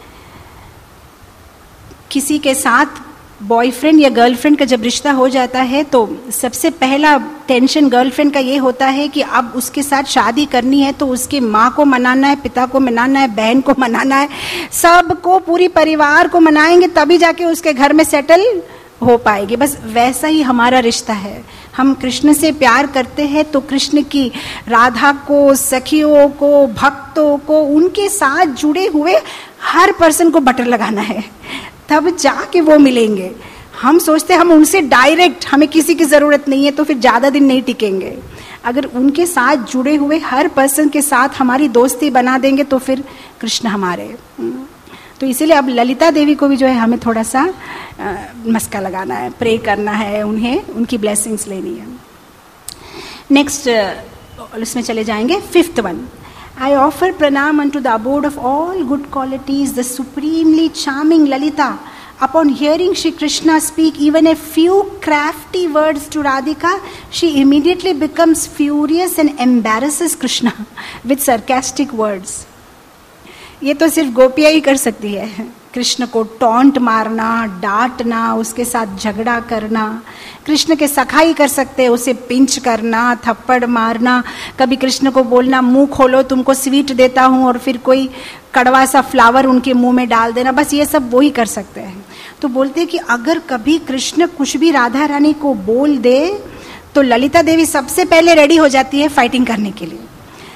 किसी के साथ बॉयफ्रेंड या गर्लफ्रेंड का जब रिश्ता हो जाता है तो सबसे पहला टेंशन गर्लफ्रेंड का ये होता है कि अब उसके साथ शादी करनी है तो उसकी माँ को मनाना है, पिता को मनाना है, बहन को मनाना है, सबको, पूरी परिवार को मनाएंगे तभी जाके उसके घर में सेटल हो पाएगी। बस वैसा ही हमारा रिश्ता है। हम कृष्ण से प्यार करते हैं तो कृष्ण की, राधा को, सखियों को, भक्तों को, उनके साथ जुड़े हुए हर पर्सन को बटर लगाना है, तब जाके वो मिलेंगे। हम सोचते हैं हम उनसे डायरेक्ट, हमें किसी की जरूरत नहीं है, तो फिर ज्यादा दिन नहीं टिकेंगे। अगर उनके साथ जुड़े हुए हर पर्सन के साथ हमारी दोस्ती बना देंगे तो फिर कृष्ण हमारे। तो इसीलिए अब ललिता देवी को भी जो है हमें थोड़ा सा आ, मस्का लगाना है, प्रे करना है, उन्हें उनकी ब्लेसिंग्स लेनी है। नेक्स्ट उसमें चले जाएंगे fifth one. I offer pranam unto the abode of all good qualities, the supremely charming Lalita. Upon hearing Shri Krishna speak even a few crafty words to Radhika, she immediately becomes furious and embarrasses Krishna with sarcastic words. ये तो सिर्फ गोपियाँ ही कर सकती है, कृष्ण को taunt मारना, डांटना, उसके साथ झगड़ा करना। कृष्ण के सखाई कर सकते हैं, उसे पिंच करना, थप्पड़ मारना, कभी कृष्ण को बोलना मुंह खोलो तुमको स्वीट देता हूँ, और फिर कोई कड़वा सा फ्लावर उनके मुंह में डाल देना, बस ये सब वो ही कर सकते हैं। तो बोलते हैं कि अगर कभी कृष्ण कुछ भी राधा रानी को बोल दे तो ललिता देवी सबसे पहले रेडी हो जाती है फाइटिंग करने के लिए।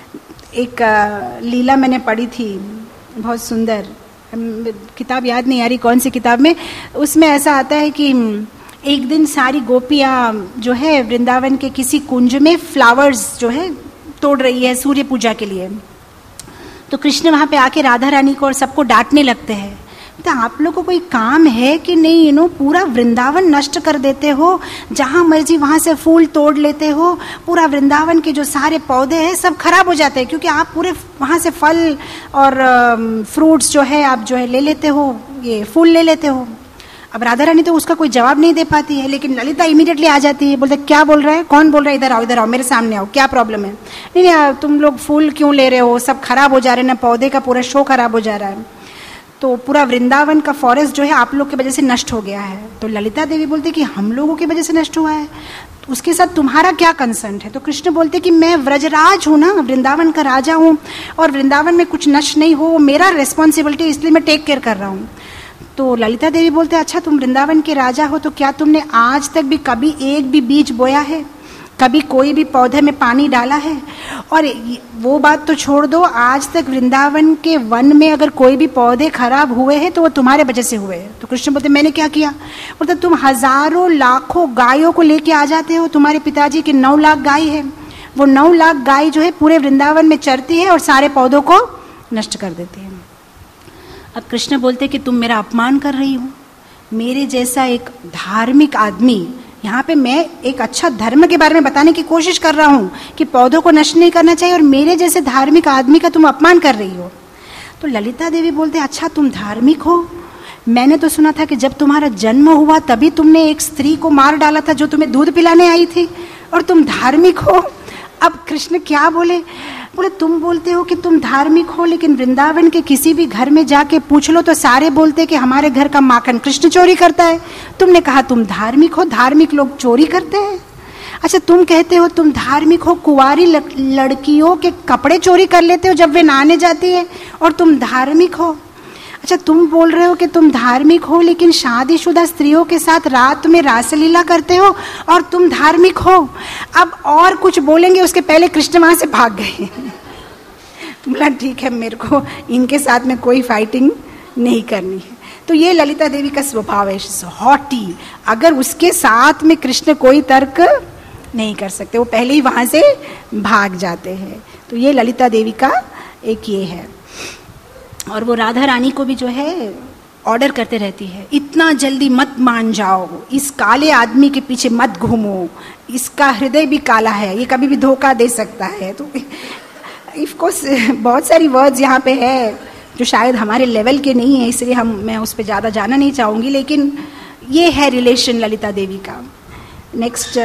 एक लीला मैंने पढ़ी थी, बहुत सुंदर, किताब याद नहीं आ रही कौन सी किताब में, उसमें ऐसा आता है कि एक दिन सारी गोपियाँ जो है वृंदावन के किसी कुंज में फ्लावर्स जो है तोड़ रही है सूर्य पूजा के लिए। तो कृष्ण वहाँ पे आके राधा रानी को और सबको डांटने लगते हैं, तो आप लोगों को कोई काम है कि नहीं, यू नो पूरा वृंदावन नष्ट कर देते हो, जहाँ मर्जी वहाँ से फूल तोड़ लेते हो, पूरा वृंदावन के जो सारे पौधे हैं सब खराब हो जाते हैं, क्योंकि आप पूरे वहाँ से फल और फ्रूट्स जो है आप जो है ले लेते हो, ये फूल ले लेते हो। अब राधा रानी तो उसका कोई जवाब नहीं दे पाती है, लेकिन ललिता इमीडिएटली आ जाती है, बोलते क्या बोल रहा है, कौन बोल रहा है, इधर आओ इधर आओ मेरे सामने आओ, क्या प्रॉब्लम है। नहीं नहीं तुम लोग फूल क्यों ले रहे हो, सब खराब हो जा रहे हैं ना, पौधे का पूरा शो खराब हो जा रहा है, तो पूरा वृंदावन का फॉरेस्ट जो है आप लोग की वजह से नष्ट हो गया है। तो ललिता देवी बोलते कि हम लोगों की वजह से नष्ट हुआ है, तो उसके साथ तुम्हारा क्या कंसर्न है। तो कृष्ण बोलते कि मैं व्रजराज हूँ ना, वृंदावन का राजा हूँ, और वृंदावन में कुछ नष्ट नहीं हो वो मेरा रिस्पॉन्सिबिलिटी, इसलिए मैं टेक केयर कर रहा हूँ। तो ललिता देवी बोलते अच्छा तुम वृंदावन के राजा हो, तो क्या तुमने आज तक भी कभी एक भी बीज बोया है, कभी कोई भी पौधे में पानी डाला है। और वो बात तो छोड़ दो, आज तक वृंदावन के वन में अगर कोई भी पौधे खराब हुए हैं तो वो तुम्हारे वजह से हुए हैं। तो कृष्ण बोलते मैंने क्या किया, बोलते तुम हजारों लाखों गायों को लेके आ जाते हो, तुम्हारे पिताजी के नौ लाख गाय है, वो नौ लाख गाय जो है पूरे वृंदावन में चरती है और सारे पौधों को नष्ट कर देती है। अब कृष्ण बोलते कि तुम मेरा अपमान कर रही हो, मेरे जैसा एक धार्मिक आदमी, यहाँ पे मैं एक अच्छा धर्म के बारे में बताने की कोशिश कर रहा हूँ कि पौधों को नष्ट नहीं करना चाहिए, और मेरे जैसे धार्मिक आदमी का तुम अपमान कर रही हो। तो ललिता देवी बोलते अच्छा तुम धार्मिक हो, मैंने तो सुना था कि जब तुम्हारा जन्म हुआ तभी तुमने एक स्त्री को मार डाला था जो तुम्हें दूध पिलाने आई थी, और तुम धार्मिक हो। अब कृष्ण क्या बोले, बोले तुम बोलते हो कि तुम धार्मिक हो, लेकिन वृंदावन के किसी भी घर में जाके पूछ लो तो सारे बोलते कि हमारे घर का माखन कृष्ण चोरी करता है। तुमने कहा तुम धार्मिक हो, धार्मिक लोग चोरी करते हैं। अच्छा तुम कहते हो तुम धार्मिक हो, कुंवारी लड़कियों के कपड़े चोरी कर लेते हो जब वे नहाने जाती है, और तुम धार्मिक हो। अच्छा तुम बोल रहे हो कि तुम धार्मिक हो, लेकिन शादीशुदा स्त्रियों के साथ रात में रासलीला करते हो और तुम धार्मिक हो। अब और कुछ बोलेंगे उसके पहले कृष्ण वहां से भाग गए। बोला ठीक है, मेरे को इनके साथ में कोई फाइटिंग नहीं करनी है। तो ये ललिता देवी का स्वभाव है, हॉटी। अगर उसके साथ में कृष्ण कोई तर्क नहीं कर सकते, वो पहले ही वहां से भाग जाते हैं। तो ये ललिता देवी का एक ये है। और वो राधा रानी को भी जो है ऑर्डर करते रहती है, इतना जल्दी मत मान जाओ, इस काले आदमी के पीछे मत घूमो, इसका हृदय भी काला है, ये कभी भी धोखा दे सकता है। तो ऑफकोर्स बहुत सारी वर्ड्स यहाँ पे है जो शायद हमारे लेवल के नहीं है, इसलिए हम मैं उस पर ज़्यादा जाना नहीं चाहूँगी, लेकिन ये है रिलेशन ललिता देवी का। नेक्स्ट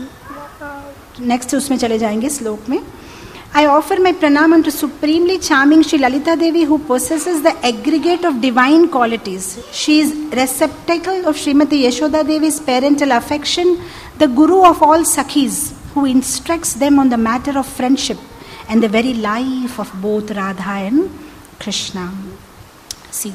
नेक्स्ट उसमें चले जाएंगे श्लोक में। I offer my pranam unto supremely charming Sri Lalita Devi, who possesses the aggregate of divine qualities. She is receptacle of Srimati Yashoda Devi's parental affection, the guru of all sakhis, who instructs them on the matter of friendship, and the very life of both Radha and Krishna. See,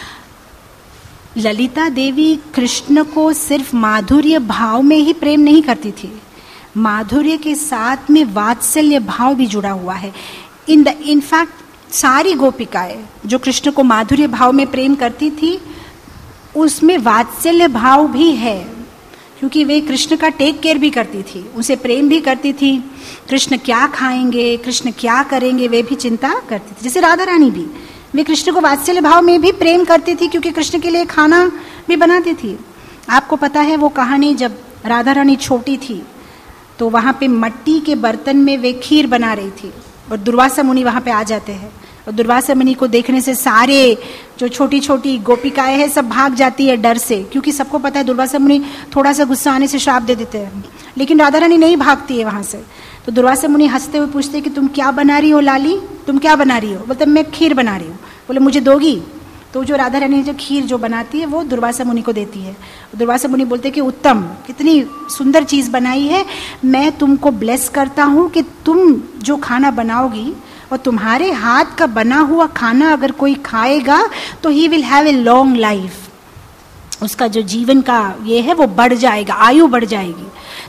Lalita Devi Krishna को सिर्फ माधुर्य भाव में ही प्रेम नहीं करती थी, माधुर्य के साथ में वात्सल्य भाव भी जुड़ा हुआ है। इन द इनफैक्ट सारी गोपिकाएं जो कृष्ण को माधुर्य भाव में प्रेम करती थी, उसमें वात्सल्य भाव भी है, क्योंकि वे कृष्ण का टेक केयर भी करती थी, उसे प्रेम भी करती थी। कृष्ण क्या खाएंगे, कृष्ण क्या करेंगे, वे भी चिंता करती थी। जैसे राधा रानी भी, वे कृष्ण को वात्सल्य भाव में भी प्रेम करती थी, क्योंकि कृष्ण के लिए खाना भी बनाती थी। आपको पता है वो कहानी, जब राधा रानी छोटी थी तो वहाँ पे मट्टी के बर्तन में वे खीर बना रही थी, और दुर्वासा मुनि वहाँ पे आ जाते हैं, और दुर्वासा मुनि को देखने से सारे जो छोटी छोटी गोपिकाएं हैं सब भाग जाती है डर से, क्योंकि सबको पता है दुर्वासा मुनि थोड़ा सा गुस्सा आने से श्राप दे देते हैं। लेकिन राधा रानी नहीं भागती है वहाँ से। तो दुर्वासा मुनि हंसते हुए पूछते कि तुम क्या बना रही हो लाली, तुम क्या बना रही हो। बोलते मैं खीर बना रही हूँ। बोले मुझे दोगी। तो जो राधा रानी जो खीर जो बनाती है वो दुर्वासा मुनि को देती है। दुर्वासा मुनि बोलते कि उत्तम, कितनी सुंदर चीज़ बनाई है, मैं तुमको ब्लेस करता हूँ कि तुम जो खाना बनाओगी और तुम्हारे हाथ का बना हुआ खाना अगर कोई खाएगा तो he will have a long life, उसका जो जीवन का ये है वो बढ़ जाएगा, आयु बढ़ जाएगी।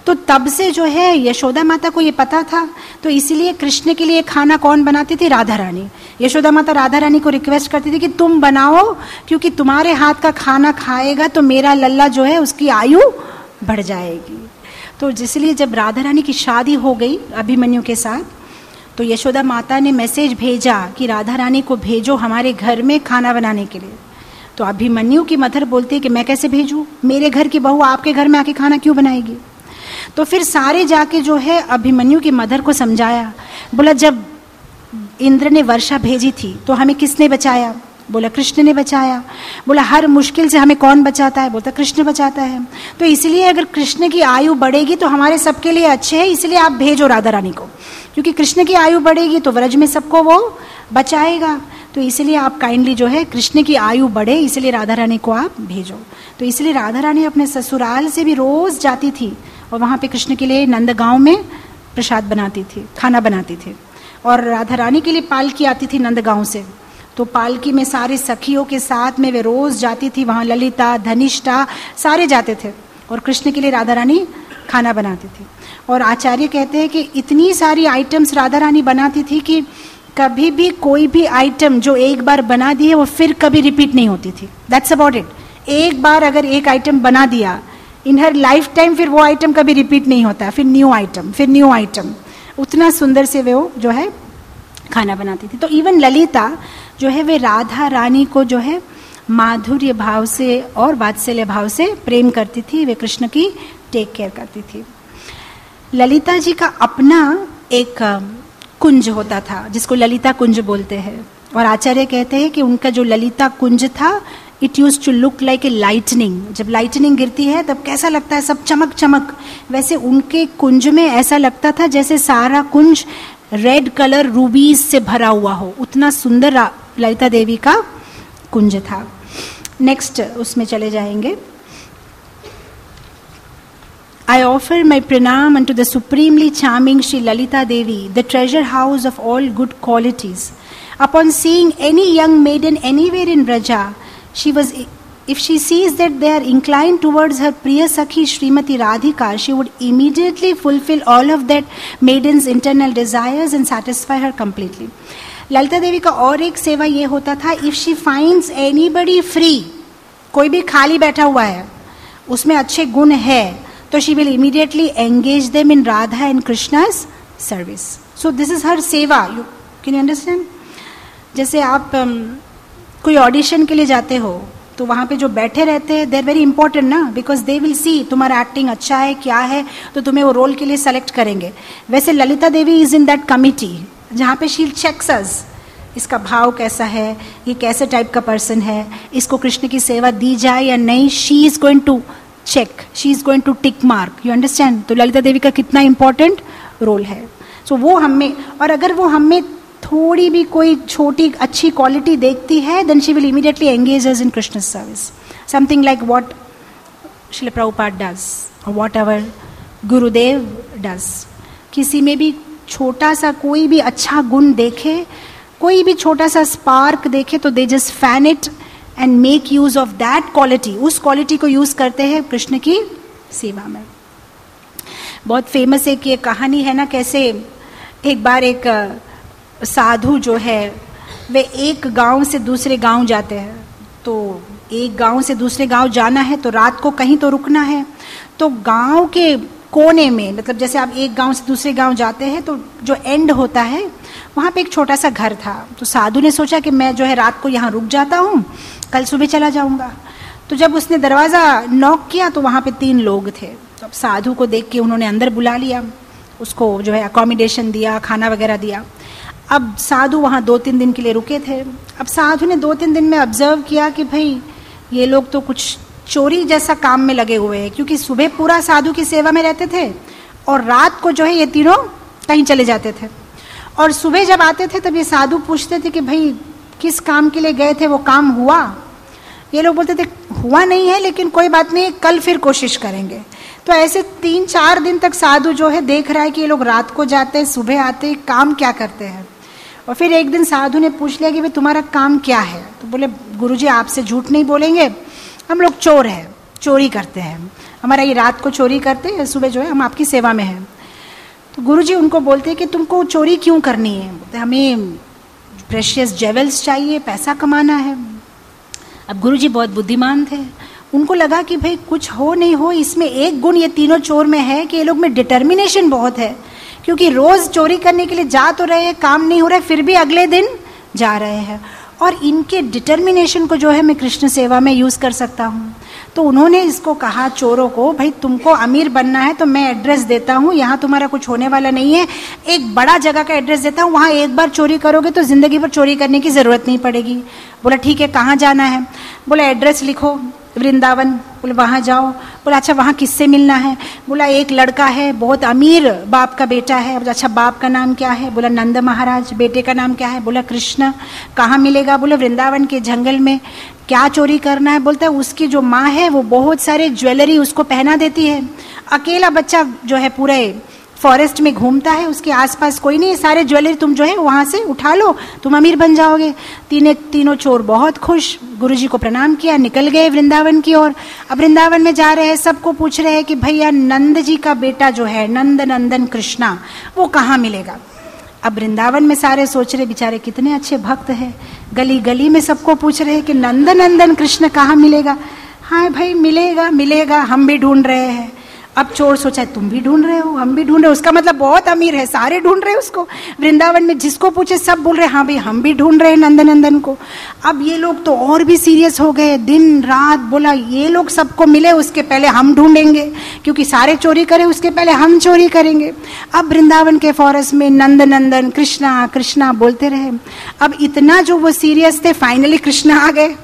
तो तब से जो है यशोदा माता को ये पता था, तो इसीलिए कृष्ण के लिए खाना कौन बनाती थी? राधा रानी। यशोदा माता राधा रानी को रिक्वेस्ट करती थी कि तुम बनाओ, क्योंकि तुम्हारे हाथ का खाना खाएगा तो मेरा लल्ला जो है उसकी आयु बढ़ जाएगी। तो इसलिए जब राधा रानी की शादी हो गई अभिमन्यु के साथ, तो यशोदा माता ने मैसेज भेजा कि राधा रानी को भेजो हमारे घर में खाना बनाने के लिए। तो अभिमन्यु की मदर बोलती है कि मैं कैसे भेजूं, मेरे घर की बहू आपके घर में आके खाना क्यों बनाएगी? तो फिर सारे जाके जो है अभिमन्यु की मदर को समझाया। बोला जब इंद्र ने वर्षा भेजी थी तो हमें किसने बचाया? बोला कृष्ण ने बचाया। बोला हर मुश्किल से हमें कौन बचाता है? बोलता कृष्ण बचाता है। तो इसलिए अगर कृष्ण की आयु बढ़ेगी तो हमारे सबके लिए अच्छे है, इसलिए आप भेजो राधा रानी को, क्योंकि कृष्ण की आयु बढ़ेगी तो व्रज में सबको वो बचाएगा। तो इसलिए आप काइंडली जो है कृष्ण की आयु बढ़े, इसलिए राधा रानी को आप भेजो। तो इसलिए राधा रानी अपने ससुराल से भी रोज जाती थी और वहाँ पे कृष्ण के लिए नंदगांव में प्रसाद बनाती थी, खाना बनाती थी। और राधा रानी के लिए पालकी आती थी नंदगांव से, तो पालकी में सारे सखियों के साथ में वे रोज जाती थी वहाँ। ललिता, धनिष्ठा सारे जाते थे और कृष्ण के लिए राधा रानी खाना बनाती थी। और आचार्य कहते हैं कि इतनी सारी आइटम्स राधा रानी बनाती थी कि कभी भी कोई भी आइटम जो एक बार बना दी है वो फिर कभी रिपीट नहीं होती थी। That's about it. एक बार अगर एक आइटम बना दिया इन हर लाइफ टाइम, फिर वो आइटम कभी रिपीट नहीं होता, फिर न्यू आइटम, फिर न्यू आइटम। उतना सुंदर से वो जो है खाना बनाती थी। तो इवन ललिता जो है वे राधा रानी को जो है माधुर्य भाव से और वात्सल्य भाव से प्रेम करती थी, वे कृष्ण की टेक केयर करती थी। ललिता जी का अपना एक कुंज होता था जिसको ललिता कुंज बोलते हैं, और आचार्य कहते हैं कि उनका जो ललिता कुंज था it used to look like a lightning. जब लाइटनिंग गिरती है तब कैसा लगता है, सब चमक चमक, वैसे उनके कुंज में ऐसा लगता था जैसे सारा कुंज रेड कलर रूबीज से भरा हुआ हो। उतना सुंदर ललिता देवी का कुंज था। नेक्स्ट उसमें चले जाएंगे। I offer my pranam unto the supremely charming Sri Lalita Devi, the treasure house of all good qualities. Upon seeing any young maiden anywhere in Braja, she was, if she sees that they are inclined towards her Priya Sakhi Srimati Radhika, she would immediately fulfill all of that maiden's internal desires and satisfy her completely. Lalita Devi का और एक सेवा ये होता था, if she finds anybody free, कोई भी खाली बैठा हुआ है, उसमें अच्छे गुण है, तो she will immediately engage them in Radha and Krishna's service. So this is her seva. You can understand? जैसे आप um, कोई ऑडिशन के लिए जाते हो तो वहाँ पे जो बैठे रहते हैं दे आर वेरी इंपॉर्टेंट ना, बिकॉज दे विल सी तुम्हारा एक्टिंग अच्छा है क्या है, तो तुम्हें वो रोल के लिए सेलेक्ट करेंगे। वैसे Lalita Devi is in that committee जहाँ पे शी चेक्स अस, इसका भाव कैसा है, ये कैसे टाइप का पर्सन है, इसको कृष्ण की सेवा दी जाए या नहीं, she is going to check, she is going to tick mark. You understand? तो ललिता देवी का कितना इंपॉर्टेंट रोल है। सो so, वो हमें, और अगर वो हमें थोड़ी भी कोई छोटी अच्छी क्वालिटी देखती है, then she will immediately engage us in Krishna service, something like what Srila Prabhupada does और व्हाट एवर गुरुदेव डज। किसी में भी छोटा सा कोई भी अच्छा गुण देखे, कोई भी छोटा सा स्पार्क देखे, तो they just fan it and make use of that quality, उस क्वालिटी को यूज करते हैं कृष्ण की सेवा में। बहुत फेमस एक ये कहानी है ना, कैसे एक बार एक साधु जो है वे एक गांव से दूसरे गांव जाते हैं। तो एक गांव से दूसरे गांव जाना है तो रात को कहीं तो रुकना है। तो गांव के कोने में, मतलब जैसे आप एक गांव से दूसरे गांव जाते हैं तो जो एंड होता है वहाँ पे एक छोटा सा घर था। तो साधु ने सोचा कि मैं जो है रात को यहाँ रुक जाता हूँ, कल सुबह चला जाऊँगा। तो जब उसने दरवाज़ा नॉक किया तो वहाँ पे तीन लोग थे। तो अब साधु को देख के उन्होंने अंदर बुला लिया, उसको जो है अकोमोडेशन दिया, खाना वगैरह दिया। अब साधु वहाँ दो तीन दिन के लिए रुके थे। अब साधु ने दो तीन दिन में ऑब्जर्व किया कि भाई ये लोग तो कुछ चोरी जैसा काम में लगे हुए हैं, क्योंकि सुबह पूरा साधु की सेवा में रहते थे और रात को जो है ये तीनों कहीं चले जाते थे। और सुबह जब आते थे तब ये साधु पूछते थे कि भाई किस काम के लिए गए थे, वो काम हुआ? ये लोग बोलते थे हुआ नहीं है, लेकिन कोई बात नहीं, कल फिर कोशिश करेंगे। तो ऐसे तीन चार दिन तक साधु जो है देख रहा है कि ये लोग रात को जाते हैं, सुबह आते हैं, काम क्या करते हैं। और फिर एक दिन साधु ने पूछ लिया कि भाई तुम्हारा काम क्या है? तो बोले गुरुजी आपसे झूठ नहीं बोलेंगे, हम लोग चोर हैं, चोरी करते हैं, हमारा ये रात को चोरी करते हैं, सुबह जो है हम आपकी सेवा में हैं। तो गुरुजी उनको बोलते हैं कि तुमको चोरी क्यों करनी है? बोलते हमें प्रेशियस जेवल्स चाहिए, पैसा कमाना है। अब गुरुजी बहुत बुद्धिमान थे, उनको लगा कि भाई कुछ हो नहीं हो, इसमें एक गुण ये तीनों चोर में है कि ये लोग में डिटर्मिनेशन बहुत है, क्योंकि रोज चोरी करने के लिए जा तो रहे हैं, काम नहीं हो रहा है, फिर भी अगले दिन जा रहे हैं, और इनके डिटर्मिनेशन को जो है मैं कृष्ण सेवा में यूज कर सकता हूँ। तो उन्होंने इसको कहा चोरों को, भाई तुमको अमीर बनना है तो मैं एड्रेस देता हूँ, यहाँ तुम्हारा कुछ होने वाला नहीं है, एक बड़ा जगह का एड्रेस देता हूँ, वहाँ एक बार चोरी करोगे तो जिंदगी भर चोरी करने की जरूरत नहीं पड़ेगी। बोला ठीक है, कहाँ जाना है? बोला एड्रेस लिखो, वृंदावन। बोले वहाँ जाओ। बोला अच्छा वहाँ किससे मिलना है? बोला एक लड़का है, बहुत अमीर बाप का बेटा है। बोला अच्छा बाप का नाम क्या है? बोला नंद महाराज। बेटे का नाम क्या है? बोला कृष्ण। कहाँ मिलेगा? बोले वृंदावन के जंगल में। क्या चोरी करना है? बोलता है उसकी जो माँ है वो बहुत सारे ज्वेलरी उसको पहना देती है, अकेला बच्चा जो है पूरे फॉरेस्ट में घूमता है, उसके आसपास कोई नहीं, सारे ज्वेलरी तुम जो है वहां से उठा लो, तुम अमीर बन जाओगे। तीने तीनों चोर बहुत खुश, गुरुजी को प्रणाम किया, निकल गए वृंदावन की ओर। अब वृंदावन में जा रहे हैं, सबको पूछ रहे हैं कि भैया नंद जी का बेटा जो है नंद नंदन कृष्णा वो कहाँ मिलेगा? अब वृंदावन में सारे सोच रहे बेचारे कितने अच्छे भक्त हैं, गली गली में सबको पूछ रहे हैं कि नंद नंदन कृष्ण कहाँ मिलेगा? हाँ भाई मिलेगा मिलेगा, हम भी ढूंढ रहे हैं। अब चोर सोचा तुम भी ढूंढ रहे हो, हम भी ढूंढ रहे हो, उसका मतलब बहुत अमीर है, सारे ढूंढ रहे हैं उसको। वृंदावन में जिसको पूछे सब बोल रहे हाँ भाई हम भी ढूंढ रहे हैं नंदनंदन को। अब ये लोग तो और भी सीरियस हो गए, दिन रात बोला ये लोग सबको मिले उसके पहले हम ढूंढेंगे, क्योंकि सारे चोरी करें उसके पहले हम चोरी करेंगे। अब वृंदावन के फॉरेस्ट में नंदनंदन कृष्णा कृष्णा बोलते रहे। अब इतना जो वो सीरियस थे, फाइनली कृष्णा आ गए,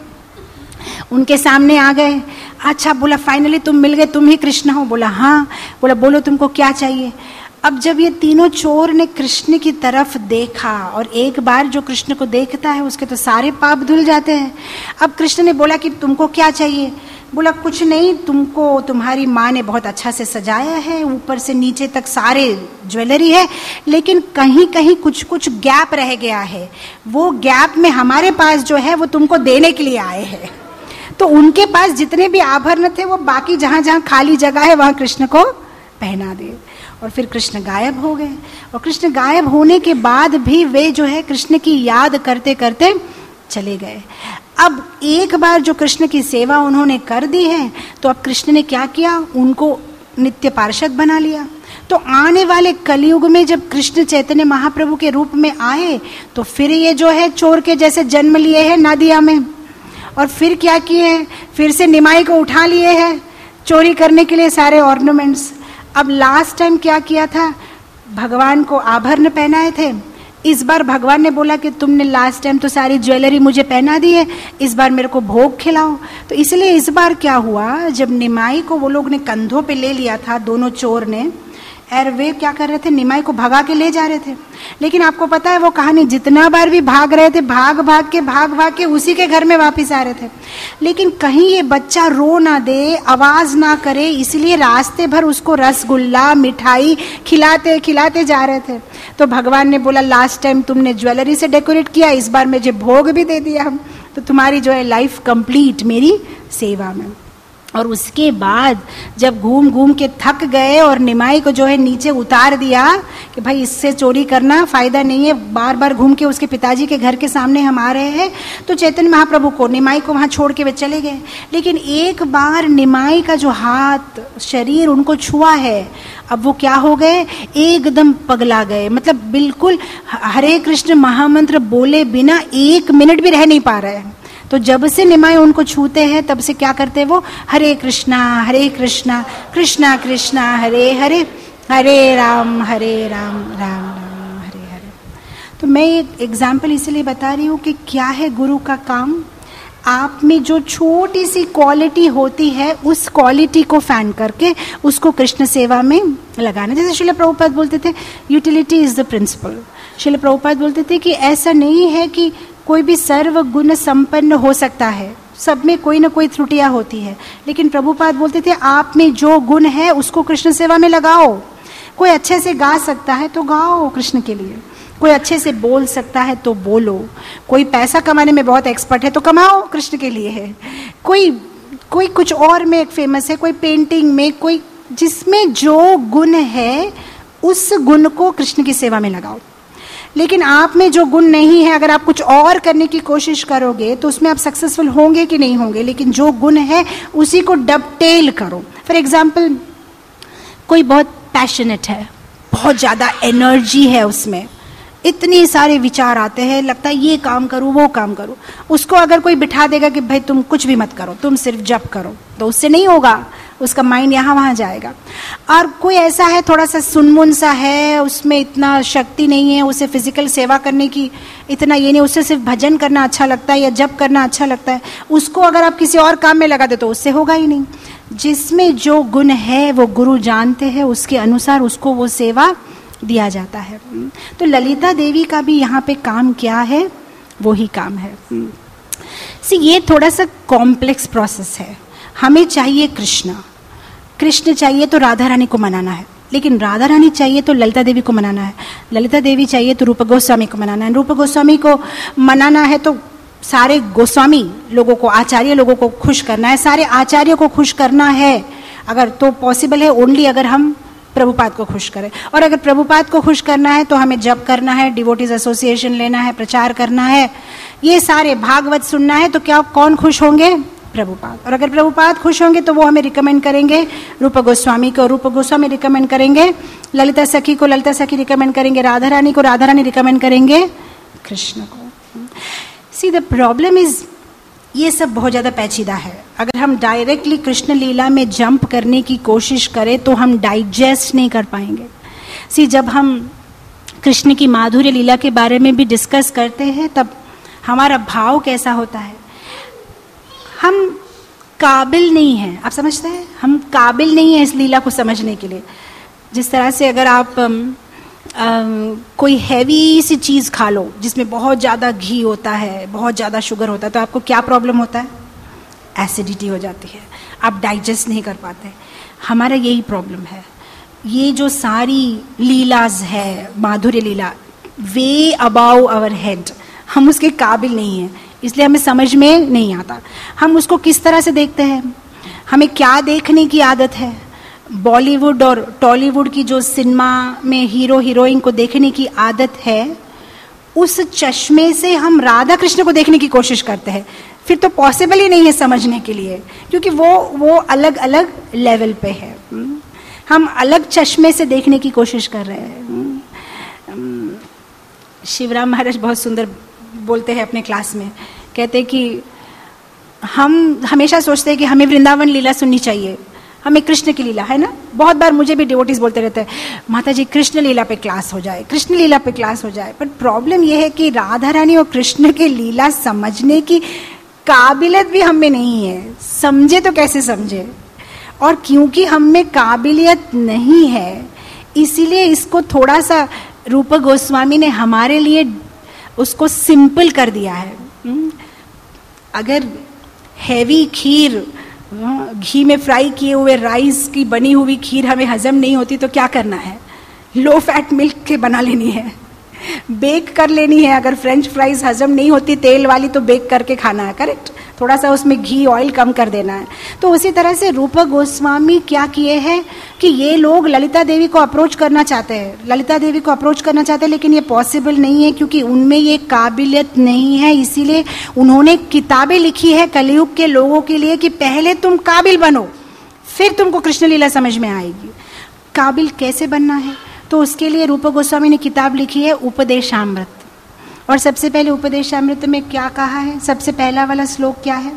उनके सामने आ गए। अच्छा बोला फाइनली तुम मिल गए, तुम ही कृष्ण हो? बोला हाँ। बोला बोलो तुमको क्या चाहिए? अब जब ये तीनों चोर ने कृष्ण की तरफ देखा, और एक बार जो कृष्ण को देखता है उसके तो सारे पाप धुल जाते हैं। अब कृष्ण ने बोला कि तुमको क्या चाहिए? बोला कुछ नहीं, तुमको तुम्हारी माँ ने बहुत अच्छा से सजाया है, ऊपर से नीचे तक सारे ज्वेलरी है, लेकिन कहीं कहीं कुछ कुछ गैप रह गया है, वो गैप में हमारे पास जो है वो तुमको देने के लिए आए हैं। तो उनके पास जितने भी आभरण थे वो बाकी जहां जहां खाली जगह है वहां कृष्ण को पहना दे। और फिर कृष्ण गायब हो गए, और कृष्ण गायब होने के बाद भी वे जो है कृष्ण की याद करते करते चले गए। अब एक बार जो कृष्ण की सेवा उन्होंने कर दी है, तो अब कृष्ण ने क्या किया, उनको नित्य पार्षद बना लिया। तो आने वाले कलयुग में जब कृष्ण चैतन्य महाप्रभु के रूप में आए, तो फिर ये जो है चोर के जैसे जन्म लिए हैं नादिया में, और फिर क्या किए हैं, फिर से निमाई को उठा लिए हैं चोरी करने के लिए सारे ऑर्नामेंट्स। अब लास्ट टाइम क्या किया था, भगवान को आभरण पहनाए थे, इस बार भगवान ने बोला कि तुमने लास्ट टाइम तो सारी ज्वेलरी मुझे पहना दी है, इस बार मेरे को भोग खिलाओ। तो इसलिए इस बार क्या हुआ, जब निमाई को वो लोग ने कंधों पे ले लिया था दोनों चोर ने, और वे क्या कर रहे थे, निमाई को भगा के ले जा रहे थे। लेकिन आपको पता है वो कहानी, जितना बार भी भाग रहे थे, भाग भाग के भाग भाग के उसी के घर में वापस आ रहे थे, लेकिन कहीं ये बच्चा रो ना दे, आवाज ना करे, इसलिए रास्ते भर उसको रसगुल्ला मिठाई खिलाते खिलाते जा रहे थे। तो भगवान ने बोला लास्ट टाइम तुमने ज्वेलरी से डेकोरेट किया, इस बार मुझे भोग भी दे दिया, तो तुम्हारी जो है लाइफ कंप्लीट मेरी सेवा में। और उसके बाद जब घूम घूम के थक गए और निमाई को जो है नीचे उतार दिया कि भाई इससे चोरी करना फायदा नहीं है, बार बार घूम के उसके पिताजी के घर के सामने हम आ रहे हैं, तो चैतन्य महाप्रभु को निमाई को वहां छोड़ के वे चले गए। लेकिन एक बार निमाई का जो हाथ शरीर उनको छुआ है, अब वो क्या हो गए, एकदम पगला गए, मतलब बिल्कुल हरे कृष्ण महामंत्र बोले बिना एक मिनट भी रह नहीं पा रहे हैं। तो जब से निमाई उनको छूते हैं तब से क्या करते हैं वो, हरे कृष्णा हरे कृष्णा कृष्णा कृष्णा हरे हरे, हरे राम हरे राम राम राम हरे हरे। तो मैं एक एग्जाम्पल इसलिए बता रही हूँ कि क्या है गुरु का काम, आप में जो छोटी सी क्वालिटी होती है उस क्वालिटी को फैन करके उसको कृष्ण सेवा में लगाना। जैसे श्रील प्रभुपाद बोलते थे utility is the principle. Srila Prabhupada बोलते थे कि ऐसा नहीं है कि कोई भी सर्व गुण संपन्न हो सकता है, सब में कोई ना कोई त्रुटियां होती है, लेकिन प्रभुपाद बोलते थे आप में जो गुण है उसको कृष्ण सेवा में लगाओ। कोई अच्छे से गा सकता है तो गाओ कृष्ण के लिए, कोई अच्छे से बोल सकता है तो बोलो, कोई पैसा कमाने में बहुत एक्सपर्ट है तो कमाओ कृष्ण के लिए है, कोई कोई कुछ और में फेमस है, कोई पेंटिंग में, कोई जिसमें जो गुण है उस गुण को कृष्ण की सेवा में लगाओ। लेकिन आप में जो गुण नहीं है, अगर आप कुछ और करने की कोशिश करोगे तो उसमें आप सक्सेसफुल होंगे कि नहीं होंगे, लेकिन जो गुण है उसी को डबटेल करो। फॉर एग्जाम्पल, कोई बहुत पैशनेट है, बहुत ज़्यादा एनर्जी है उसमें, इतने सारे विचार आते हैं, लगता है ये काम करूँ वो काम करूँ, उसको अगर कोई बिठा देगा कि भाई तुम कुछ भी मत करो, तुम सिर्फ जप करो, तो उससे नहीं होगा, उसका माइंड यहाँ वहाँ जाएगा। और कोई ऐसा है थोड़ा सा सुनमुन सा है, उसमें इतना शक्ति नहीं है, उसे फिजिकल सेवा करने की इतना ये नहीं, उससे सिर्फ भजन करना अच्छा लगता है या जप करना अच्छा लगता है, उसको अगर आप किसी और काम में लगा दे तो उससे होगा ही नहीं। जिसमें जो गुण है वो गुरु जानते हैं, उसके अनुसार उसको वो सेवा दिया जाता है। तो ललिता देवी का भी यहाँ पे काम क्या है, वो ही काम है। सी ये थोड़ा सा कॉम्प्लेक्स प्रोसेस है। हमें चाहिए कृष्ण, कृष्ण चाहिए तो राधा रानी को मनाना है, लेकिन राधा रानी चाहिए तो ललिता देवी को मनाना है, ललिता देवी चाहिए तो रूप गोस्वामी को मनाना है, रूप गोस्वामी को मनाना है तो सारे गोस्वामी लोगों को, आचार्य लोगों को खुश करना है, सारे आचार्यों को खुश करना है। अगर तो पॉसिबल है ओनली अगर हम प्रभुपाद को खुश करें, और अगर प्रभुपाद को खुश करना है तो हमें जप करना है, डिवोटीज एसोसिएशन लेना है, प्रचार करना है, ये सारे भागवत सुनना है, तो क्या कौन खुश होंगे? प्रभुपाद। और अगर प्रभुपाद खुश होंगे तो वो हमें रिकमेंड करेंगे रूप गोस्वामी को, रूप गोस्वामी रिकमेंड करेंगे ललिता सखी को, ललिता सखी रिकमेंड करेंगे राधा रानी को, राधा रानी रिकमेंड करेंगे कृष्ण को। सी द प्रॉब्लम इज ये सब बहुत ज़्यादा पेचीदा है। अगर हम डायरेक्टली कृष्ण लीला में जंप करने की कोशिश करें तो हम डाइजेस्ट नहीं कर पाएंगे। सी जब हम कृष्ण की माधुर्य लीला के बारे में भी डिस्कस करते हैं तब हमारा भाव कैसा होता है, हम काबिल नहीं हैं, आप समझते हैं, हम काबिल नहीं हैं इस लीला को समझने के लिए। जिस तरह से अगर आप आ, कोई हैवी सी चीज़ खा लो जिसमें बहुत ज़्यादा घी होता है, बहुत ज़्यादा शुगर होता है, तो आपको क्या प्रॉब्लम होता है? एसिडिटी हो जाती है, आप डाइजेस्ट नहीं कर पाते। हमारा यही प्रॉब्लम है। ये जो सारी लीलाज है, माधुर्य लीला, वे अबाउ आवर हेड, हम उसके काबिल नहीं हैं, इसलिए हमें समझ में नहीं आता। हम उसको किस तरह से देखते हैं, हमें क्या देखने की आदत है? बॉलीवुड और टॉलीवुड की जो सिनेमा में हीरो हीरोइन को देखने की आदत है, उस चश्मे से हम राधा कृष्ण को देखने की कोशिश करते हैं। फिर तो पॉसिबल ही नहीं है समझने के लिए, क्योंकि वो वो अलग अलग लेवल पे है। हम अलग चश्मे से देखने की कोशिश कर रहे हैं। शिवराम महाराज बहुत सुंदर बोलते हैं अपने क्लास में, कहते हैं कि हम हमेशा सोचते हैं कि हमें वृंदावन लीला सुननी चाहिए, हमें कृष्ण की लीला, है ना। बहुत बार मुझे भी डिवोटीज बोलते रहते हैं, माता जी कृष्ण लीला पे क्लास हो जाए, कृष्ण लीला पे क्लास हो जाए। पर प्रॉब्लम यह है कि राधा रानी और कृष्ण की लीला समझने की काबिलियत भी हम में नहीं है। समझे तो कैसे समझे? और क्योंकि हम में काबिलियत नहीं है, इसीलिए इसको थोड़ा सा रूप गोस्वामी ने हमारे लिए उसको सिंपल कर दिया है। अगर हैवी खीर, घी में फ्राई किए हुए राइस की बनी हुई खीर हमें हजम नहीं होती तो क्या करना है? लो फैट मिल्क के बना लेनी है, बेक कर लेनी है। अगर फ्रेंच फ्राइज हजम नहीं होती तेल वाली तो बेक करके खाना है, करेक्ट। थोड़ा सा उसमें घी ऑयल कम कर देना है। तो उसी तरह से रूप गोस्वामी क्या किए हैं कि ये लोग ललिता देवी को अप्रोच करना चाहते हैं, ललिता देवी को अप्रोच करना चाहते हैं, लेकिन ये पॉसिबल नहीं है क्योंकि उनमें ये काबिलियत नहीं है। इसीलिए उन्होंने किताबें लिखी है कलयुग के लोगों के लिए कि पहले तुम काबिल बनो, फिर तुमको कृष्ण लीला समझ में आएगी। काबिल कैसे बनना है? तो उसके लिए रूप गोस्वामी ने किताब लिखी है उपदेशामृत। और सबसे पहले उपदेशामृत में क्या कहा है? सबसे पहला वाला श्लोक क्या है?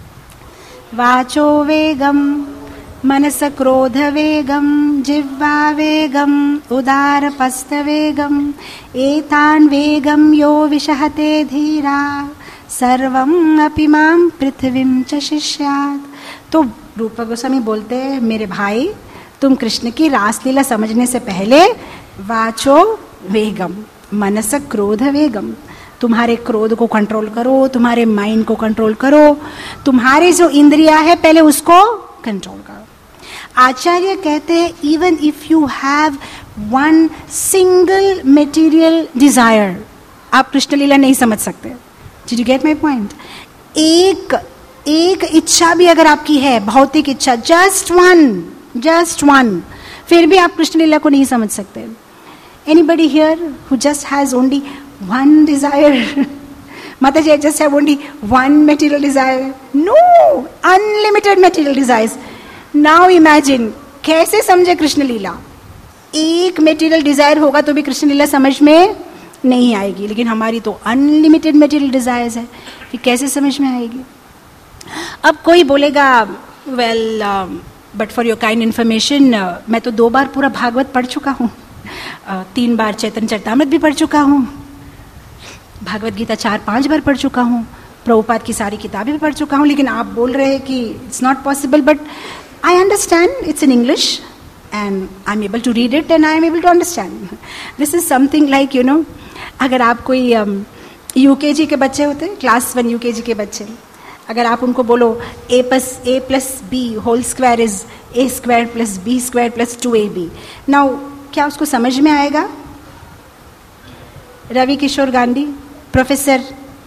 वाचो वेगम मनस क्रोध वेगम जिह्वा वेगम उदार पस्त वेगम एतान वेगम यो विशहते धीरा सर्वम अपि माम पृथ्वीम च शिष्यात्। तो रूप गोस्वामी बोलते हैं, मेरे भाई तुम कृष्ण की रासलीला समझने से पहले वाचो वेगम मनस क्रोध वेगम, तुम्हारे क्रोध को कंट्रोल करो, तुम्हारे माइंड को कंट्रोल करो, तुम्हारी जो इंद्रिया है पहले उसको कंट्रोल करो। आचार्य कहते हैं even if you have one single material desire, आप कृष्ण लीला नहीं समझ सकते। Did you get my point? एक एक इच्छा भी अगर आपकी है, भौतिक इच्छा, जस्ट वन, जस्ट वन, फिर भी आप कृष्ण लीला को नहीं समझ सकते. Anybody here who just has only one desire? Mataji, I just have only one material desire. No, unlimited material desires. Now imagine, कैसे समझे कृष्ण लीला? एक मेटीरियल डिजायर होगा तो भी कृष्ण लीला समझ में नहीं आएगी, लेकिन हमारी तो अनलिमिटेड मेटीरियल डिजायर्स है, फिर कैसे समझ में आएगी? अब कोई बोलेगा, well but for your kind information, मैं तो दो बार पूरा भागवत पढ़ चुका हूँ, uh, तीन बार चैतन्य चरितामृत भी पढ़ चुका हूँ, भागवत गीता चार पांच बार पढ़ चुका हूँ, प्रभुपाद की सारी किताबें भी पढ़ चुका हूँ, लेकिन आप बोल रहे हैं कि it's not possible. But I understand, it's in English and I am able to read it and I am able to understand. This is something like, you know, अगर आप कोई यूकेजी um, के बच्चे होते हैं, क्लास वन यूकेजी के बच्चे, अगर आप उनको बोलो A plus A plus B whole square is A square plus B square plus two A B, now क्या उसको समझ में आएगा? Ravi Kishore Gandhi, Professor,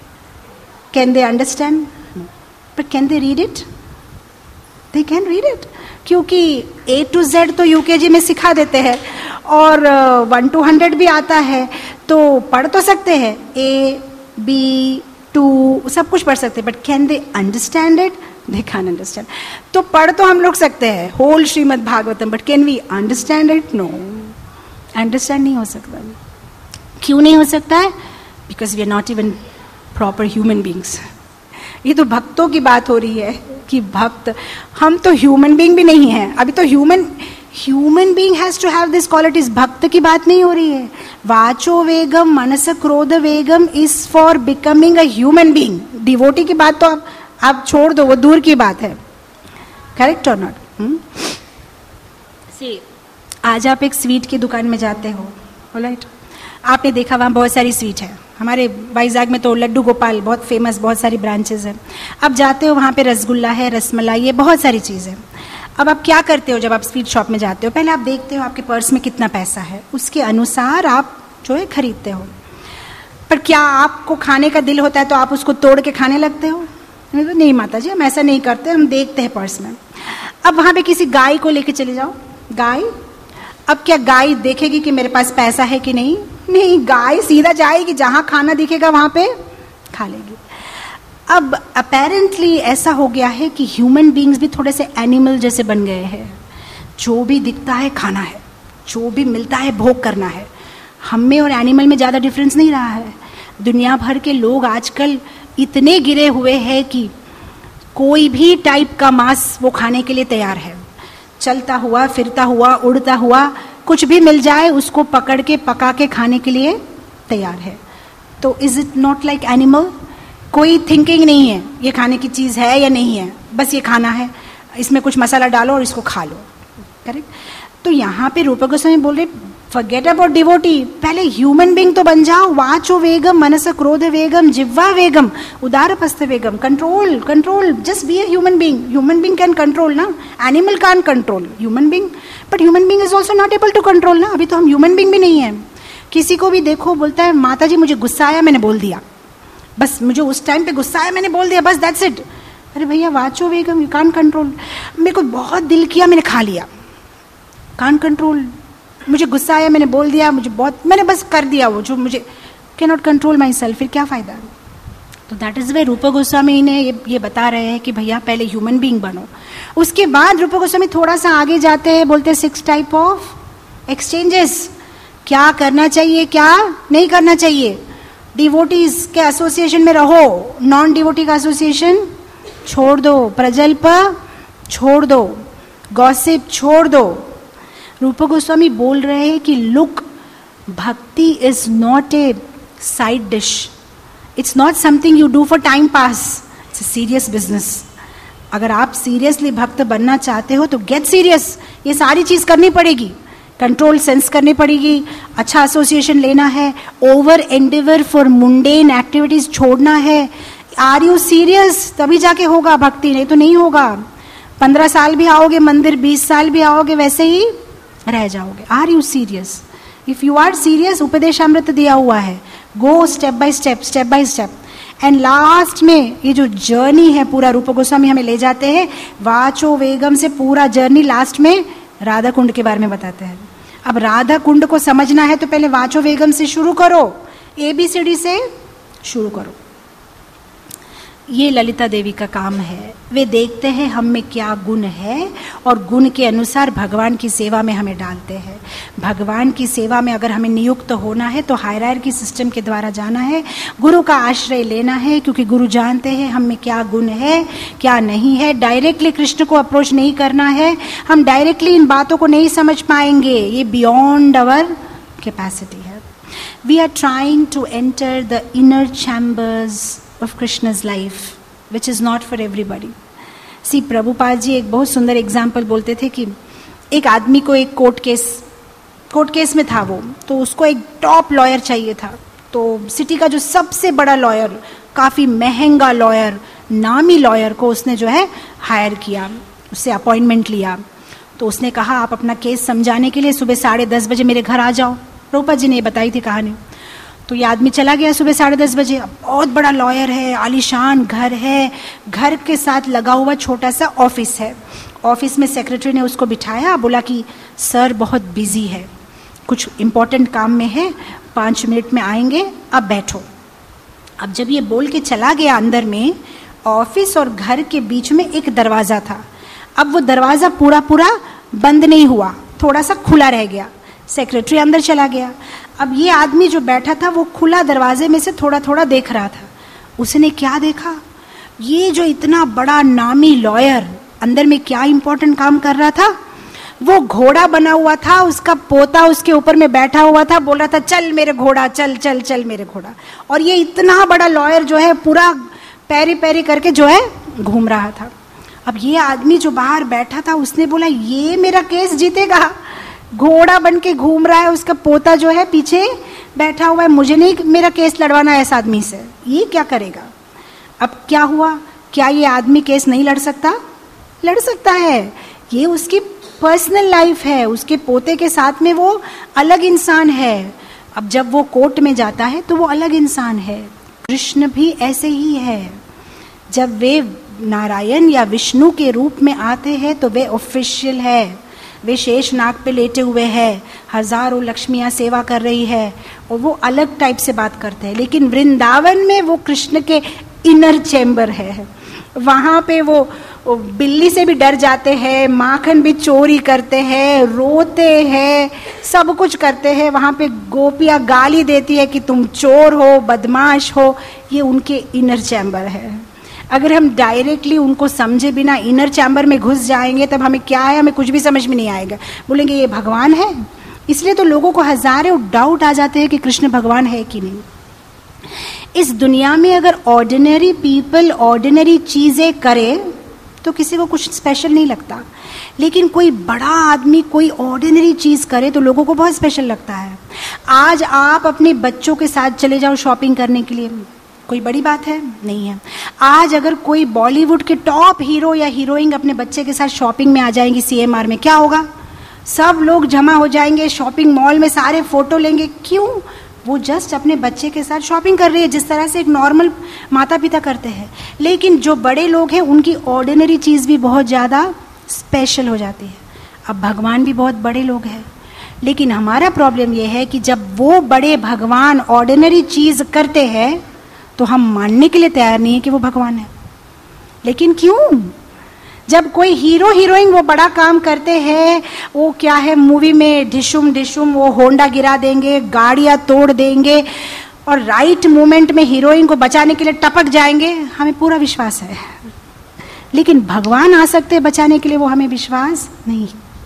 can they understand? But can they read it? They can read it. क्योंकि A to Z तो UKG में सिखा देते हैं और वन टू हंड्रेड भी आता है, तो पढ़ तो सकते हैं, A, B, टू सब कुछ पढ़ सकते हैं, but can they understand it? They can understand. तो पढ़ तो हम लोग सकते हैं whole Shrimad Bhagavatam, but can we understand it? No, understand नहीं हो सकता. क्यों नहीं हो सकता है? Because we are not even proper human beings. ये तो भक्तों की बात हो रही है कि भक्त, हम तो ह्यूमन बींग भी नहीं है अभी. तो human human being has to have this qualities. भक्त की बात नहीं हो रही है. वाचो वेगम मनस क्रोध वेगम is for becoming a human being. Devotee की बात तो आप, आप छोड़ दो, वो दूर की बात है. करेक्ट और नॉट? सी, आज आप एक स्वीट की दुकान में जाते हो, ऑलराइट, आपने देखा वहाँ बहुत सारी स्वीट है. हमारे वाइजाग में तो लड्डू गोपाल बहुत फेमस, बहुत सारी ब्रांचेस हैं. अब जाते हो वहाँ पे रसगुल्ला है, रसमलाई है, बहुत सारी चीज़ें. अब आप क्या करते हो जब आप स्वीट शॉप में जाते हो? पहले आप देखते हो आपके पर्स में कितना पैसा है, उसके अनुसार आप जो है खरीदते हो. पर क्या आपको खाने का दिल होता है तो आप उसको तोड़ के खाने लगते हो? नहीं, तो नहीं माता जी, हम ऐसा नहीं करते, हम देखते हैं पर्स में. अब वहाँ पे किसी गाय को लेके चले जाओ, गाय, अब क्या गाय देखेगी कि मेरे पास पैसा है कि नहीं? नहीं, गाय सीधा जाएगी, जहां खाना दिखेगा वहां पे खा लेगी. अब अपेरेंटली ऐसा हो गया है कि ह्यूमन बींग्स भी थोड़े से एनिमल जैसे बन गए हैं. जो भी दिखता है खाना है, जो भी मिलता है भोग करना है. हम में और एनिमल में ज़्यादा डिफरेंस नहीं रहा है. दुनिया भर के लोग आजकल इतने गिरे हुए हैं कि कोई भी टाइप का मांस वो खाने के लिए तैयार है. चलता हुआ, फिरता हुआ, उड़ता हुआ, कुछ भी मिल जाए उसको पकड़ के पका के खाने के लिए तैयार है. तो is it not like animal? कोई थिंकिंग नहीं है ये खाने की चीज़ है या नहीं है, बस ये खाना है, इसमें कुछ मसाला डालो और इसको खा लो. करेक्ट? तो यहाँ पे रूप गोस्वामी बोल रहे, फॉरगेट अबाउट डिवोटी, पहले ह्यूमन बींग तो बन जाओ. वाचो वेगम मनस क्रोध वेगम जिह्वा वेगम उदारपस्थ वेगम. Control, control, just be a human being. Human being can control ना, animal can control human being, but human being is also not able to control ना. अभी तो हम ह्यूमन बींग भी नहीं है. किसी को भी देखो बोलता है माता जी मुझे गुस्सा आया, मैंने बोल दिया, बस मुझे उस टाइम पे गुस्सा आया, मैंने बोल दिया, बस दैट्स इट. अरे भैया, वाचो वेगम, यू कान कंट्रोल. मेरे को बहुत दिल किया, मैंने खा लिया, कान कंट्रोल. मुझे गुस्सा आया, मैंने बोल दिया, मुझे बहुत, मैंने बस कर दिया वो जो मुझे, can not control myself, फिर क्या फायदा. तो दैट इज वे रूप गोस्वामी ने ये ये बता रहे हैं कि भैया पहले ह्यूमन बींग बनो. उसके बाद रूप गोस्वामी थोड़ा सा आगे जाते हैं, बोलते हैं सिक्स टाइप ऑफ एक्सचेंजेस. क्या करना चाहिए, क्या नहीं करना चाहिए. डिवोटीज के एसोसिएशन में रहो, नॉन डिवोटी का एसोसिएशन छोड़ दो, प्रजल्प छोड़ दो, गॉसिप छोड़ दो. रूप गोस्वामी बोल रहे हैं कि look, bhakti is not a side dish, it's not something you do for time pass, it's a serious business. अगर आप सीरियसली भक्त बनना चाहते हो तो गेट सीरियस. ये सारी चीज करनी पड़ेगी, कंट्रोल सेंस करनी पड़ेगी, अच्छा एसोसिएशन लेना है, over endeavour for mundane activities छोड़ना है. Are you serious? तभी जाके होगा भक्ति, नहीं तो नहीं होगा. पंद्रह साल भी आओगे मंदिर, बीस साल भी आओगे, वैसे ही रह जाओगे. Are you serious? If you are serious, Upadeshamrita दिया हुआ है, go step by step, step by step. And last में ये जो जर्नी है पूरा, रूप गोस्वामी हमें ले जाते हैं वाचो वेगम से, पूरा जर्नी लास्ट में राधा कुंड के बारे में बताते हैं। अब राधा कुंड को समझना है तो पहले वाचो वेगम से शुरू करो, एबीसीडी से शुरू करो। ये ललिता देवी का काम है। वे देखते हैं हम में क्या गुण है और गुण के अनुसार भगवान की सेवा में हमें डालते हैं। भगवान की सेवा में अगर हमें नियुक्त होना है तो हायरार्की सिस्टम के द्वारा जाना है, गुरु का आश्रय लेना है, क्योंकि गुरु जानते हैं हम में क्या गुण है क्या नहीं है। डायरेक्टली कृष्ण को अप्रोच नहीं करना है, हम डायरेक्टली इन बातों को नहीं समझ पाएंगे, ये बियॉन्ड आवर कैपेसिटी है। We are trying to enter the inner chambers of Krishna's life, which is not for everybody. See, Prabhupada ji एक बहुत सुंदर एग्जाम्पल बोलते थे कि एक आदमी को एक कोर्ट केस कोर्ट केस में था वो, तो उसको एक टॉप लॉयर चाहिए था। तो सिटी का जो सबसे बड़ा लॉयर, काफ़ी महंगा लॉयर, नामी लॉयर को उसने जो है हायर किया, उससे अपॉइंटमेंट लिया। तो उसने कहा आप अपना केस समझाने के लिए सुबह साढ़े दस बजे मेरे घर आ जाओ। प्रभुपाद जी ने ये बताई थी कहानी। तो ये आदमी चला गया सुबह साढ़े दस बजे। बहुत बड़ा लॉयर है, आलीशान घर है, घर के साथ लगा हुआ छोटा सा ऑफिस है। ऑफिस में सेक्रेटरी ने उसको बिठाया, बोला कि सर बहुत बिजी है, कुछ इम्पोर्टेंट काम में है, पाँच मिनट में आएंगे, अब बैठो। अब जब ये बोल के चला गया, अंदर में ऑफिस और घर के बीच में एक दरवाज़ा था। अब वो दरवाज़ा पूरा पूरा बंद नहीं हुआ, थोड़ा सा खुला रह गया। सेक्रेटरी अंदर चला गया। अब ये आदमी जो बैठा था वो खुला दरवाजे में से थोड़ा थोड़ा देख रहा था। उसने क्या देखा, ये जो इतना बड़ा नामी लॉयर अंदर में क्या इंपॉर्टेंट काम कर रहा था, वो घोड़ा बना हुआ था, उसका पोता उसके ऊपर में बैठा हुआ था, बोल रहा था चल मेरे घोड़ा, चल चल चल मेरे घोड़ा। और ये इतना बड़ा लॉयर जो है पूरा पैरी पैरी करके जो है घूम रहा था। अब ये आदमी जो बाहर बैठा था उसने बोला ये मेरा केस जीतेगा, घोड़ा बन के घूम रहा है, उसका पोता जो है पीछे बैठा हुआ है, मुझे नहीं मेरा केस लड़वाना है इस आदमी से, ये क्या करेगा। अब क्या हुआ, क्या ये आदमी केस नहीं लड़ सकता? लड़ सकता है, ये उसकी पर्सनल लाइफ है, उसके पोते के साथ में वो अलग इंसान है। अब जब वो कोर्ट में जाता है तो वो अलग इंसान है। कृष्ण भी ऐसे ही है, जब वे नारायण या विष्णु के रूप में आते हैं तो वे ऑफिशियल है, वे शेष नाग पे लेटे हुए हैं, हजारों लक्ष्मियां सेवा कर रही है और वो अलग टाइप से बात करते हैं। लेकिन वृंदावन में वो कृष्ण के इनर चैम्बर है, वहाँ पे वो, वो बिल्ली से भी डर जाते हैं, माखन भी चोरी करते हैं, रोते हैं, सब कुछ करते हैं। वहाँ पे गोपियाँ गाली देती है कि तुम चोर हो, बदमाश हो, ये उनके इनर चैम्बर है। अगर हम डायरेक्टली उनको समझे बिना इनर चैम्बर में घुस जाएंगे तब हमें क्या है, हमें कुछ भी समझ में नहीं आएगा, बोलेंगे ये भगवान है। इसलिए तो लोगों को हजारों डाउट आ जाते हैं कि कृष्ण भगवान है कि नहीं। इस दुनिया में अगर ऑर्डिनरी पीपल ऑर्डिनरी चीजें करे तो किसी को कुछ स्पेशल नहीं लगता, लेकिन कोई बड़ा आदमी कोई ऑर्डिनरी चीज करे तो लोगों को बहुत स्पेशल लगता है। आज आप अपने बच्चों के साथ चले जाओ शॉपिंग करने के लिए, कोई बड़ी बात है नहीं है। आज अगर कोई बॉलीवुड के टॉप हीरो या हीरोइन अपने बच्चे के साथ शॉपिंग में आ जाएंगी सीएमआर में, क्या होगा? सब लोग जमा हो जाएंगे शॉपिंग मॉल में, सारे फोटो लेंगे। क्यों? वो जस्ट अपने बच्चे के साथ शॉपिंग कर रही है, जिस तरह से एक नॉर्मल माता पिता करते हैं। लेकिन जो बड़े लोग हैं उनकी ऑर्डिनरी चीज़ भी बहुत ज़्यादा स्पेशल हो जाती है। अब भगवान भी बहुत बड़े लोग हैं, लेकिन हमारा प्रॉब्लम यह है कि जब वो बड़े भगवान ऑर्डिनरी चीज़ करते हैं तो हम मानने के लिए तैयार नहीं है कि वो भगवान है। लेकिन क्यों? जब कोई हीरो हीरोइन वो बड़ा काम करते हैं, वो क्या है मूवी में ढिशुम ढिशुम वो होंडा गिरा देंगे, गाड़ियां तोड़ देंगे और राइट मोमेंट में हीरोइन को बचाने के लिए टपक जाएंगे, हमें पूरा विश्वास है। लेकिन भगवान आ सकते हैं बचाने के लिए, वो हमें विश्वास नहीं।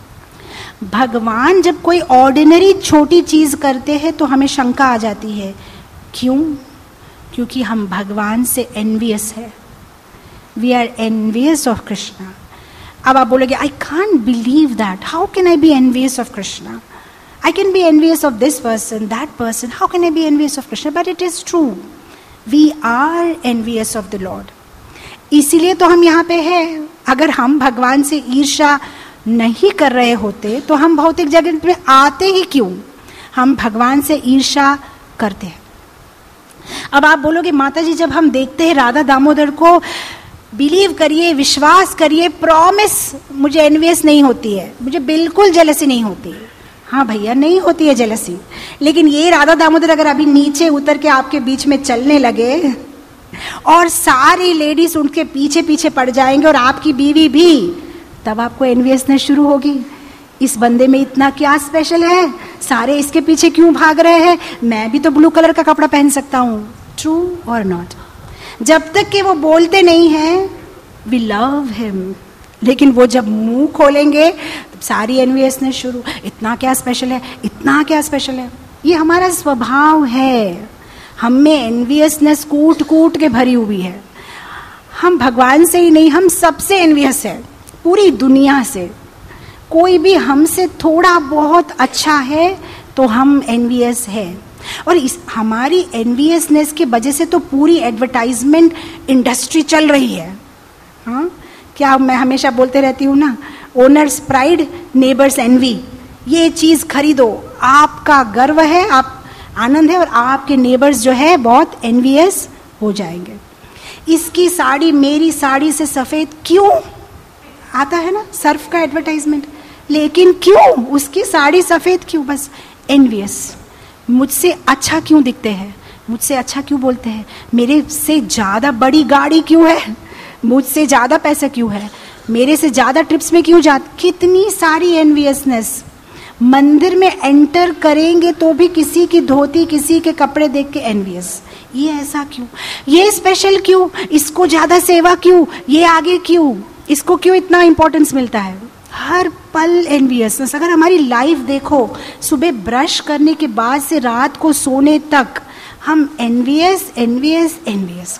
भगवान जब कोई ऑर्डिनरी छोटी चीज करते हैं तो हमें शंका आ जाती है। क्यों? क्योंकि हम भगवान से एनवियस है। We are envious of Krishna. अब आप बोलोगे I can't believe that, how can I be envious of Krishna? I can be envious of this person, that person, how can I be envious of Krishna? But it is true, we are envious of the lord. इसीलिए तो हम यहाँ पे हैं। अगर हम भगवान से ईर्ष्या नहीं कर रहे होते तो हम भौतिक जगत में आते ही क्यों? हम भगवान से ईर्ष्या करते हैं। अब आप बोलोगे माता जी जब हम देखते हैं राधा दामोदर को, बिलीव करिए, विश्वास करिए, प्रॉमिस, मुझे एनवियस नहीं होती है, मुझे बिल्कुल जेलसी नहीं होती है। हाँ भैया नहीं होती है जेलसी, लेकिन ये राधा दामोदर अगर अभी नीचे उतर के आपके बीच में चलने लगे और सारी लेडीज उनके पीछे पीछे पड़ जाएंगे और आपकी बीवी भी, तब आपको एनवियसनेस शुरू होगी। इस बंदे में इतना क्या स्पेशल है, सारे इसके पीछे क्यों भाग रहे हैं, मैं भी तो ब्लू कलर का कपड़ा पहन सकता हूँ। ट्रू और नॉट? जब तक कि वो बोलते नहीं हैं वी लव हिम, लेकिन वो जब मुंह खोलेंगे तो सारी एनवियसनेस शुरू, इतना क्या स्पेशल है, इतना क्या स्पेशल है। ये हमारा स्वभाव है, हम में एनवियसनेस कूट कूट के भरी हुई है। हम भगवान से ही नहीं, हम सबसे एनवियस है, पूरी दुनिया से। कोई भी हमसे थोड़ा बहुत अच्छा है तो हम एनवियस है, और इस हमारी एनवियसनेस की वजह से तो पूरी एडवर्टाइजमेंट इंडस्ट्री चल रही है। हाँ, क्या मैं हमेशा बोलते रहती हूँ ना, ओनर्स प्राइड नेबर्स एनवी। ये चीज खरीदो, आपका गर्व है, आप आनंद है, और आपके नेबर्स जो है बहुत एनवियस हो जाएंगे। इसकी साड़ी मेरी साड़ी से सफेद क्यों, आता है ना सर्फ का एडवर्टाइजमेंट, लेकिन क्यों उसकी साड़ी सफेद क्यों, बस एनवियस। मुझसे अच्छा क्यों दिखते हैं, मुझसे अच्छा क्यों बोलते हैं, मेरे से ज्यादा बड़ी गाड़ी क्यों है, मुझसे ज्यादा पैसा क्यों है, मेरे से ज्यादा ट्रिप्स में क्यों जाते, कितनी सारी एनवियसनेस। मंदिर में एंटर करेंगे तो भी किसी की धोती, किसी के कपड़े देख के एनवियस, ये ऐसा क्यों, ये स्पेशल क्यों, इसको ज्यादा सेवा क्यों, ये आगे क्यों, इसको क्यों इतना इंपॉर्टेंस मिलता है। हर पल एनवियसनेस। अगर हमारी लाइफ देखो, सुबह ब्रश करने के बाद से रात को सोने तक हम एनवियस एनवियस एनवियस।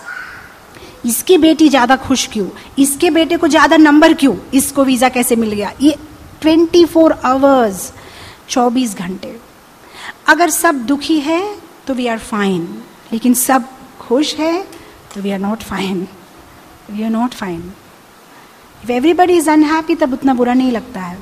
इसकी बेटी ज्यादा खुश क्यों, इसके बेटे को ज्यादा नंबर क्यों, इसको वीजा कैसे मिल गया, ये ट्वेंटी फोर आवर्स, चौबीस घंटे। अगर सब दुखी है तो वी आर फाइन, लेकिन सब खुश है तो we are not fine, we are not fine. If everybody is unhappy तब उतना बुरा नहीं लगता है।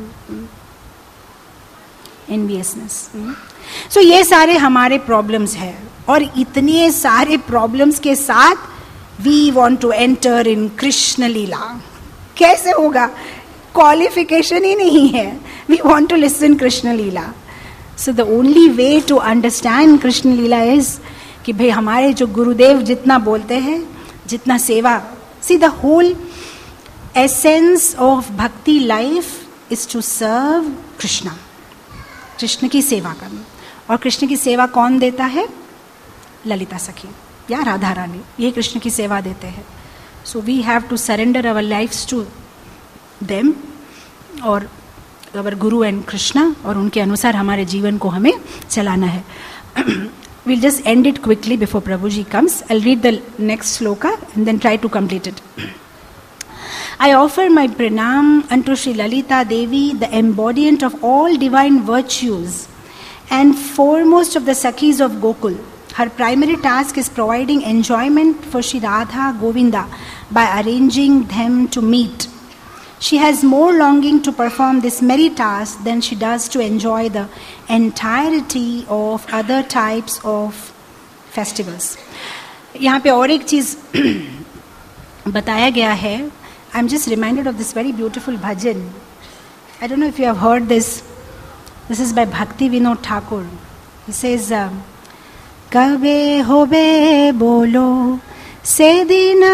Enviousness. So ये सारे हमारे प्रॉब्लम्स हैं, और इतने सारे प्रॉब्लम्स के साथ we want to enter in Krishna लीला। कैसे होगा, क्वालिफिकेशन ही नहीं है, we want to listen Krishna Leela. So the only way to understand Krishna Leela is कि भाई हमारे जो गुरुदेव जितना बोलते हैं, जितना सेवा, see the whole essence of bhakti life is to serve Krishna, Krishna की सेवा करना। और कृष्ण की सेवा कौन देता है, ललिता सखी या राधा रानी, ये कृष्ण की सेवा देते हैं। So we have to surrender our lives to them, और अवर गुरु एंड कृष्णा, और उनके अनुसार हमारे जीवन को हमें चलाना है। We'll just end it quickly before Prabhuji comes. I'll read the next sloka and then try to complete it. I offer my pranam unto Sri Lalita Devi, the embodiment of all divine virtues and foremost of the Sakhis of Gokul. Her primary task is providing enjoyment for Sri Radha Govinda by arranging them to meet. She has more longing to perform this merry task than she does to enjoy the entirety of other types of festivals. यहाँ पे और एक चीज बताया गया है. I'm just reminded of this very beautiful bhajan. I don't know if you have heard this. This is by Bhakti Vinod Thakur. He says, Kabe hobe bolo se din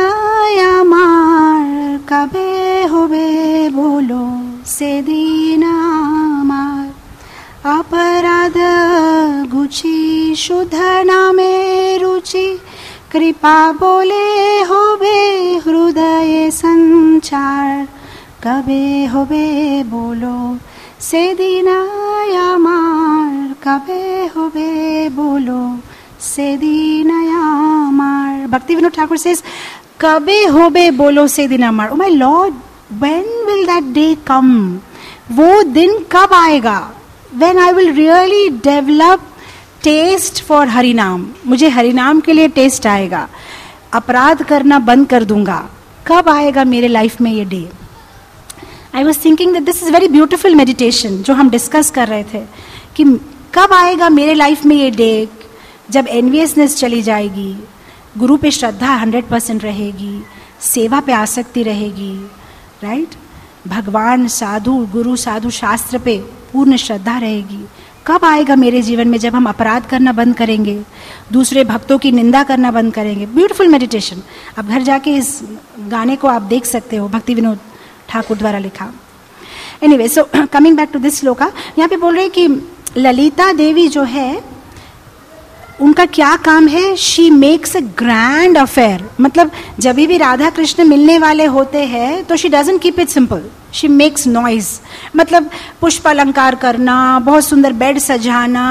amar, kabe hobe bolo se din amar, aparadha guchi shudha name ruchi, कृपा बोले होबे हृदय संचार, कबे होबे बोलो से दीनायामार, कबे होबे बोलो से दीनायामार. Bhakti Vinod Thakur says, कबे होबे बोलो से दीनायामार. Oh my Lord, when will that day come? वो दिन कब आएगा? When I will really develop taste for harinam, मुझे हरिनाम के लिए टेस्ट आएगा, अपराध करना बंद कर दूंगा. कब आएगा मेरे लाइफ में ये day? I was thinking that this is very beautiful meditation जो हम डिस्कस कर रहे थे कि कब आएगा मेरे लाइफ में ये डे जब एनवियसनेस चली जाएगी, गुरु पे श्रद्धा हंड्रेड परसेंट रहेगी, सेवा पे आसक्ति रहेगी, राइट, भगवान, साधु, गुरु, साधु, शास्त्र पे पूर्ण श्रद्धा रहेगी। कब आएगा मेरे जीवन में? जब हम अपराध करना बंद करेंगे, दूसरे भक्तों की निंदा करना बंद करेंगे। Beautiful meditation. अब घर जाके इस गाने को आप देख सकते हो, भक्ति विनोद ठाकुर द्वारा लिखा। Anyway, so coming back to this shloka, यहाँ पे बोल रहे हैं कि ललिता देवी जो है उनका क्या काम है? She makes a grand affair. मतलब जब भी राधा कृष्ण मिलने वाले होते हैं तो she doesn't keep it simple, she makes noise. मतलब पुष्प अलंकार करना, बहुत सुंदर बेड सजाना,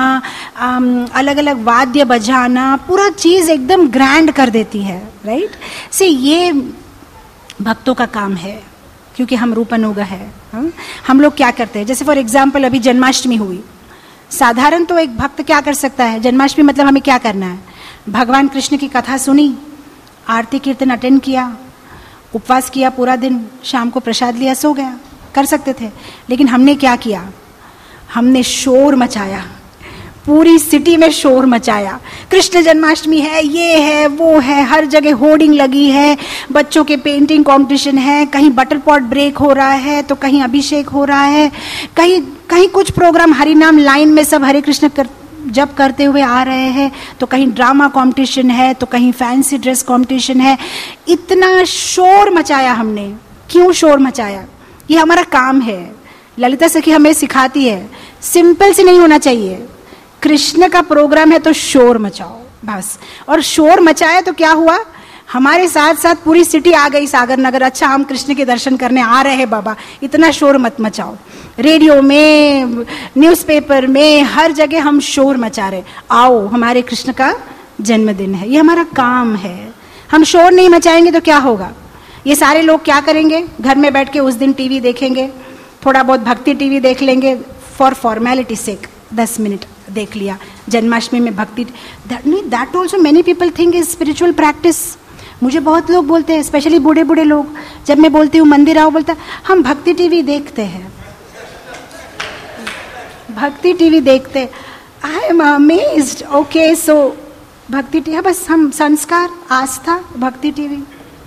अलग अलग वाद्य बजाना, पूरा चीज एकदम ग्रैंड कर देती है, राइट। से ये भक्तों का काम है, क्योंकि हम रूपनुग है। हा? हम लोग क्या करते हैं? जैसे फॉर एग्जाम्पल अभी जन्माष्टमी हुई, साधारण तो एक भक्त क्या कर सकता है? जन्माष्टमी मतलब हमें क्या करना है? भगवान कृष्ण की कथा सुनी, आरती कीर्तन अटेंड किया, उपवास किया पूरा दिन, शाम को प्रसाद लिया, सो गया, कर सकते थे। लेकिन हमने क्या किया? हमने शोर मचाया, पूरी सिटी में शोर मचाया। कृष्ण जन्माष्टमी है, ये है, वो है, हर जगह होर्डिंग लगी है, बच्चों के पेंटिंग कंपटीशन है, कहीं बटर पॉट ब्रेक हो रहा है, तो कहीं अभिषेक हो रहा है, कहीं कहीं कुछ प्रोग्राम हरिनाम लाइन में सब हरे कृष्ण कर, जब करते हुए आ रहे हैं, तो कहीं ड्रामा कंपटीशन है, तो कहीं फैंसी ड्रेस कंपटीशन है। इतना शोर मचाया हमने। क्यों शोर मचाया? ये हमारा काम है। ललिता सखी हमें सिखाती है, सिंपल से नहीं होना चाहिए। कृष्ण का प्रोग्राम है तो शोर मचाओ बस। और शोर मचाया तो क्या हुआ? हमारे साथ साथ पूरी सिटी आ गई, सागर नगर। अच्छा, हम कृष्ण के दर्शन करने आ रहे हैं बाबा, इतना शोर मत मचाओ। रेडियो में, न्यूज़पेपर में, हर जगह हम शोर मचा रहे। आओ, हमारे कृष्ण का जन्मदिन है, ये हमारा काम है। हम शोर नहीं मचाएंगे तो क्या होगा? ये सारे लोग क्या करेंगे? घर में बैठ के उस दिन टीवी देखेंगे, थोड़ा बहुत भक्ति टीवी देख लेंगे, फॉर फॉर्मेलिटी सेक, दस मिनट देख लिया। जन्माष्टमी में भक्ति, that also many people think is spiritual practice. मुझे बहुत लोग बोलते हैं, स्पेशली बूढ़े बूढ़े लोग, जब मैं बोलती हूँ मंदिर आओ, बोलता हम भक्ति टीवी देखते हैं, भक्ति टीवी देखते। I am amazed. Okay, so Bhakti TV, बस हम Sanskar, Aastha, Bhakti TV,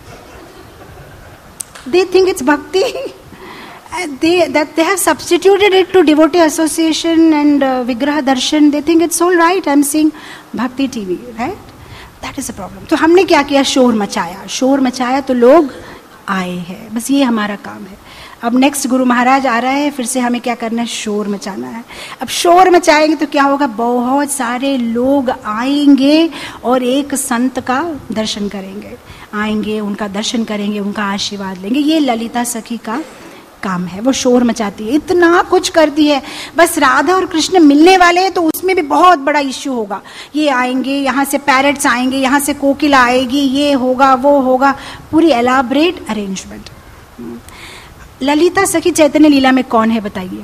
they think it's bhakti. They that they have substituted it to devotee association and uh, Vigraha Darshan. They think it's all right. I'm seeing Bhakti T V, right? That is a problem. तो हमने क्या किया? शोर मचाया। शोर मचाया तो लोग आए हैं। बस ये हमारा काम है। अब नेक्स्ट गुरु महाराज आ रहा है, फिर से हमें क्या करना है? शोर मचाना है। अब शोर मचाएंगे तो क्या होगा? बहुत सारे लोग आएंगे और एक संत का दर्शन करेंगे, आएंगे, उनका दर्शन करेंगे, उनका आशीर्वाद लेंगे। ये ललिता सखी का काम है। वो शोर मचाती है, इतना कुछ करती है। बस राधा और कृष्ण मिलने वाले हैं तो उसमें भी बहुत बड़ा इश्यू होगा। ये आएंगे, यहाँ से पैरेट्स आएंगे, यहाँ से कोकिला आएगी, ये होगा, वो होगा, पूरी एलाबरेट अरेंजमेंट। ललिता सखी चैतन्य लीला में कौन है बताइए?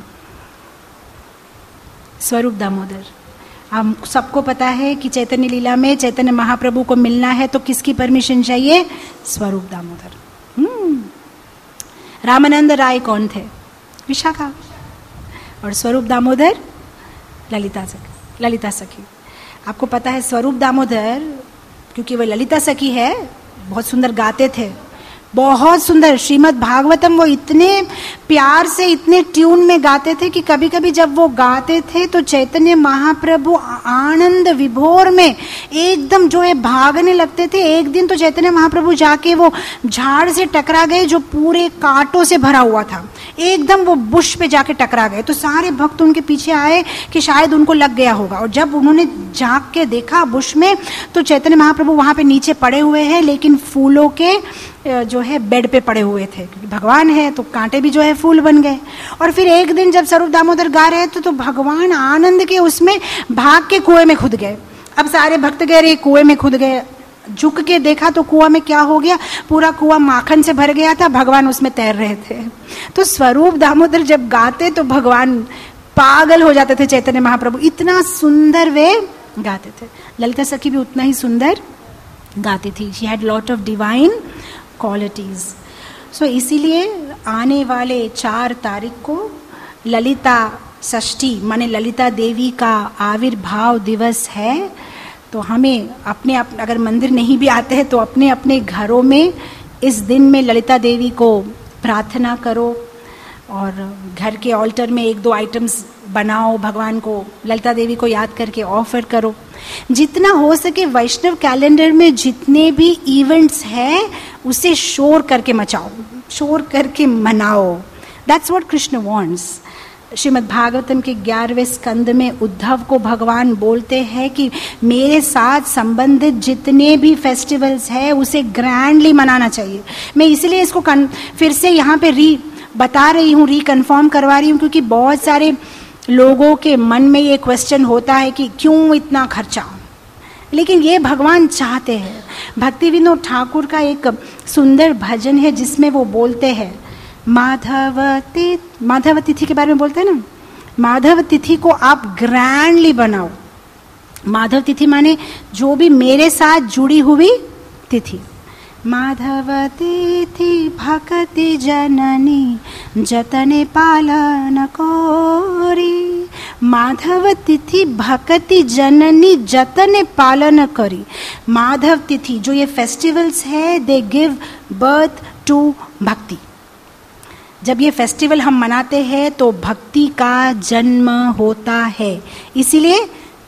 स्वरूप दामोदर। हम सबको पता है कि चैतन्य लीला में चैतन्य महाप्रभु को मिलना है तो किसकी परमिशन चाहिए? स्वरूप दामोदर। हम्म रामानंद राय कौन थे? विशाखा। और स्वरूप दामोदर ललिता सखी। ललिता सखी आपको पता है, स्वरूप दामोदर क्योंकि वो ललिता सखी है, बहुत सुंदर गाते थे, बहुत सुंदर। श्रीमद् भागवतम वो इतने प्यार से, इतने ट्यून में गाते थे कि कभी कभी जब वो गाते थे तो चैतन्य महाप्रभु आनंद विभोर में एकदम जो है भागने लगते थे। एक दिन तो चैतन्य महाप्रभु जाके वो झाड़ से टकरा गए जो पूरे कांटों से भरा हुआ था, एकदम वो बुश पे जाके टकरा गए। तो सारे भक्त उनके पीछे आए कि शायद उनको लग गया होगा, और जब उन्होंने झांक के देखा बुश में तो चैतन्य महाप्रभु वहां पे नीचे पड़े हुए हैं, लेकिन फूलों के जो है बेड पे पड़े हुए थे, क्योंकि भगवान है तो कांटे भी जो है फूल बन गए। और फिर एक दिन जब स्वरूप दामोदर गा रहे थे तो भगवान आनंद के उसमें भाग के कुएं में खुद गए। अब सारे भक्त गए, रे कुएं में खुद गए, झुक के देखा तो कुआं में क्या हो गया? पूरा कुआं माखन से भर गया था, भगवान उसमें तैर रहे थे। तो स्वरूप दामोदर जब गाते तो भगवान पागल हो जाते थे, चैतन्य महाप्रभु इतना सुंदर वे गाते थे। ललिता सखी भी उतना ही सुंदर गाती थी। She had lot of divine qualities. So इसीलिए आने वाले चार तारीख को ललिता षष्ठी माने ललिता देवी का आविर्भाव दिवस है। तो हमें अपने अप, अगर मंदिर नहीं भी आते हैं तो अपने अपने घरों में इस दिन में ललिता देवी को प्रार्थना करो और घर के ऑल्टर में एक दो आइटम्स बनाओ, भगवान को, ललिता देवी को याद करके ऑफर करो। जितना हो सके वैष्णव कैलेंडर में जितने भी इवेंट्स हैं उसे शोर करके मचाओ, शोर करके मनाओ। That's what Krishna wants. Shrimad Bhagavatam के ग्यारहवें स्कंद में उद्धव को भगवान बोलते हैं कि मेरे साथ संबंधित जितने भी फेस्टिवल्स हैं उसे ग्रैंडली मनाना चाहिए। मैं इसलिए इसको फिर से यहाँ पे री बता रही हूँ, रिकन्फर्म करवा रही हूँ, क्योंकि बहुत सारे लोगों के मन में ये क्वेश्चन होता है कि क्यों इतना खर्चा, लेकिन ये भगवान चाहते हैं। भक्ति विनोद ठाकुर का एक सुंदर भजन है जिसमें वो बोलते हैं, माधव तिथि, माधव तिथि के बारे में बोलते हैं ना, माधव तिथि को आप ग्रैंडली बनाओ। माधव तिथि माने जो भी मेरे साथ जुड़ी हुई तिथि। माधव तिथि भक्ति जननी जतने पालन कोरी, माधव तिथि भक्ति जननी जतने पालन करी। माधव तिथि जो ये फेस्टिवल्स है, दे गिव बर्थ टू भक्ति। जब ये फेस्टिवल हम मनाते हैं तो भक्ति का जन्म होता है। इसीलिए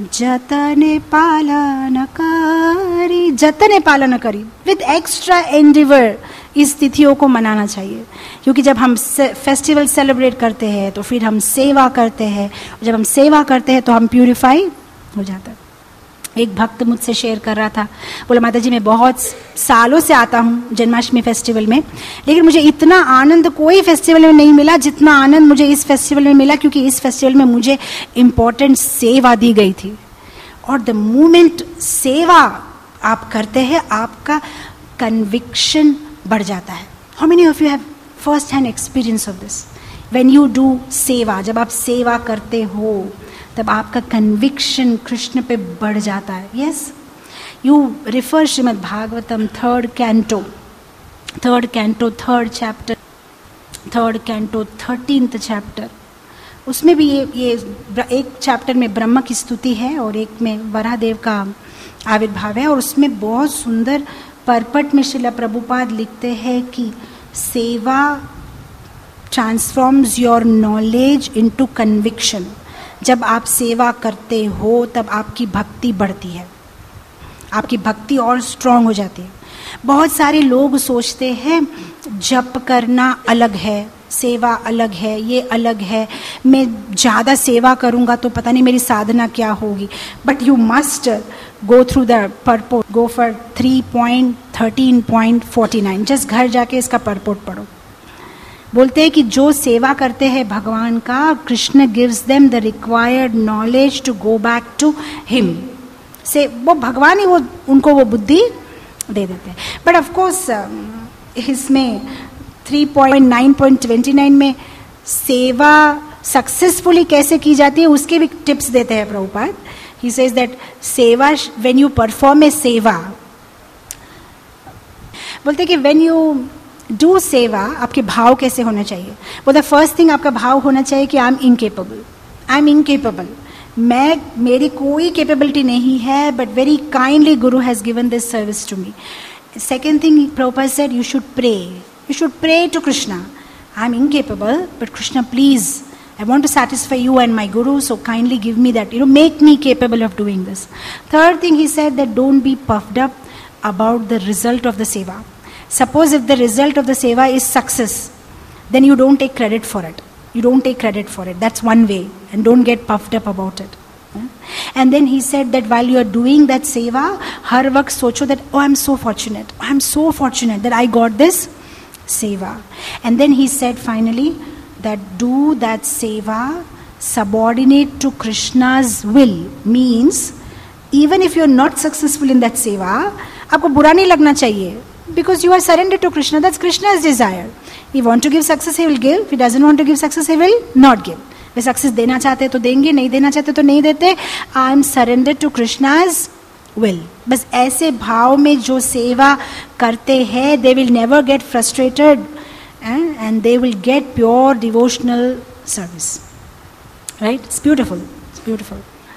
जतने पालन करी, जतने पालन करी, विद एक्स्ट्रा एंडिवर इस तिथियों को मनाना चाहिए। क्योंकि जब हम फेस्टिवल सेलिब्रेट करते हैं तो फिर हम सेवा करते हैं, जब हम सेवा करते हैं तो हम प्यूरिफाई हो जाता है। एक भक्त मुझसे शेयर कर रहा था, बोला माता जी मैं बहुत सालों से आता हूँ जन्माष्टमी फेस्टिवल में, लेकिन मुझे इतना आनंद कोई फेस्टिवल में नहीं मिला जितना आनंद मुझे इस फेस्टिवल में मिला, क्योंकि इस फेस्टिवल में मुझे इम्पोर्टेंट सेवा दी गई थी। और द मोमेंट सेवा आप करते हैं आपका कन्विक्शन बढ़ जाता है। How many of you have first hand experience of this? When you do seva, जब आप सेवा करते हो तब आपका कन्विक्शन कृष्ण पे बढ़ जाता है। Yes, you refer Shrimad Bhagavatam third canto, third canto third chapter, third canto thirteenth chapter, उसमें भी ये ये एक चैप्टर में ब्रह्मा की स्तुति है और एक में वराहदेव का आविर्भाव है। और उसमें बहुत सुंदर परपट में श्रीला प्रभुपाद लिखते हैं कि सेवा transforms your knowledge into conviction. जब आप सेवा करते हो तब आपकी भक्ति बढ़ती है, आपकी भक्ति और स्ट्रांग हो जाती है। बहुत सारे लोग सोचते हैं जप करना अलग है, सेवा अलग है, ये अलग है, मैं ज़्यादा सेवा करूँगा तो पता नहीं मेरी साधना क्या होगी। But you must go through the purport, go for three point thirteen point forty nine, just घर जाके इसका परपोर्ट पढ़ो। बोलते हैं कि जो सेवा करते हैं भगवान का, Krishna gives them the required knowledge to go back to him. से वो भगवान ही वो उनको वो बुद्धि दे देते हैं। बट ऑफ कोर्स इसमें three point nine point twenty nine में सेवा सक्सेसफुली कैसे की जाती है उसके भी टिप्स देते हैं Prabhupada. He says that seva, when you perform a seva, बोलते हैं कि व्हेन यू डू सेवा आपके भाव कैसे होने चाहिए। वो द फर्स्ट थिंग आपका भाव होना चाहिए कि I am incapable, I am incapable, मैं, मेरी कोई कैपेबिलिटी नहीं है, but very kindly guru has given this service to me. Second thing Prabhupada said you should pray, you should pray to Krishna, I am incapable but Krishna please I want to satisfy you and my guru, so kindly give me that, you know, make me capable of doing this. Third thing he said that don't be puffed up about the result of the seva. Suppose if the result of the seva is success, then you don't take credit for it. You don't take credit for it. That's one way, and don't get puffed up about it. And then he said that while you are doing that seva, har waqt socho that, oh, I'm so fortunate. I'm so fortunate that I got this seva. And then he said finally that do that seva subordinate to Krishna's will. Means even if you're not successful in that seva, आपको बुरा नहीं लगना चाहिए, because you are surrendered to Krishna. That's Krishna's desire. He want to give success, he will give. If he doesn't want to give success, he will not give. वे success देना चाहते तो देंगे, नहीं देना चाहते तो नहीं देते. I am surrendered to Krishna's will. बस ऐसे भाव में जो सेवा करते हैं, they will never get frustrated. And, and they will get pure devotional service. Right? It's beautiful. It's beautiful.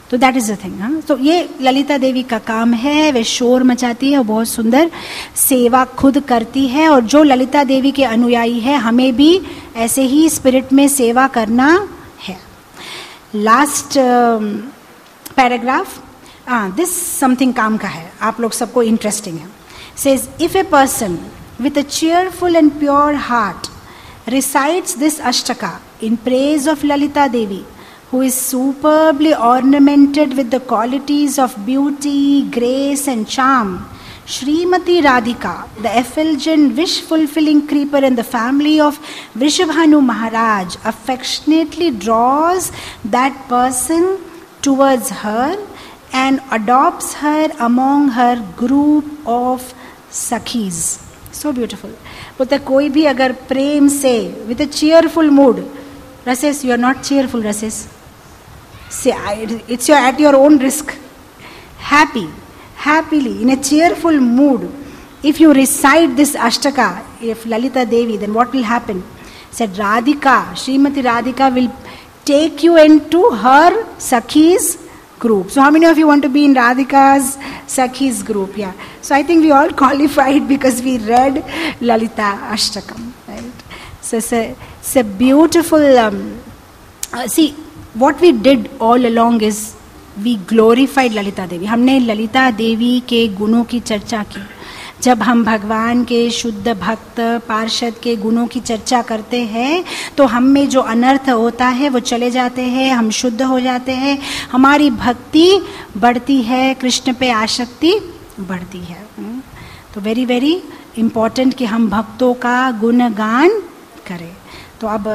तो दैट इज द थिंग. हाँ, तो ये ललिता देवी का काम है. वे शोर मचाती है और बहुत सुंदर सेवा खुद करती है. और जो ललिता देवी के अनुयायी है, हमें भी ऐसे ही स्पिरिट में सेवा करना है. लास्ट पैराग्राफ, दिस समथिंग काम का है, आप लोग सबको इंटरेस्टिंग है. Says if a person with a cheerful and pure heart recites this ashtaka in praise of Lalita Devi, who is superbly ornamented with the qualities of beauty, grace and charm, Srimati Radhika, the effulgent wish-fulfilling creeper in the family of Vrishabhanu Maharaj, affectionately draws that person towards her and adopts her among her group of Sakhis. So beautiful. बोलते कोई भी अगर प्रेम से with a cheerful mood, रसेस you are not cheerful रसेस, say it's your at your own risk, happy happily in a cheerful mood, if you recite this ashtaka if Lalita Devi, then what will happen? Said Radhika, Shrimati Radhika will take you into her Sakhi's group. So how many of you want to be in Radhika's Sakhi's group? Yeah. So I think we all qualified because we read Lalita Ashtakam, right? So it's a, it's a beautiful, um, uh, see, what we did all along is we glorified Lalita Devi. हमने ललिता देवी के गुणों की चर्चा की. जब हम भगवान के शुद्ध भक्त पार्षद के गुणों की चर्चा करते हैं तो हम में जो अनर्थ होता है वो चले जाते हैं, हम शुद्ध हो जाते हैं, हमारी भक्ति बढ़ती है, कृष्ण पे आसक्ति बढ़ती है. तो वेरी वेरी इम्पोर्टेंट कि हम भक्तों का गुणगान करें. तो अब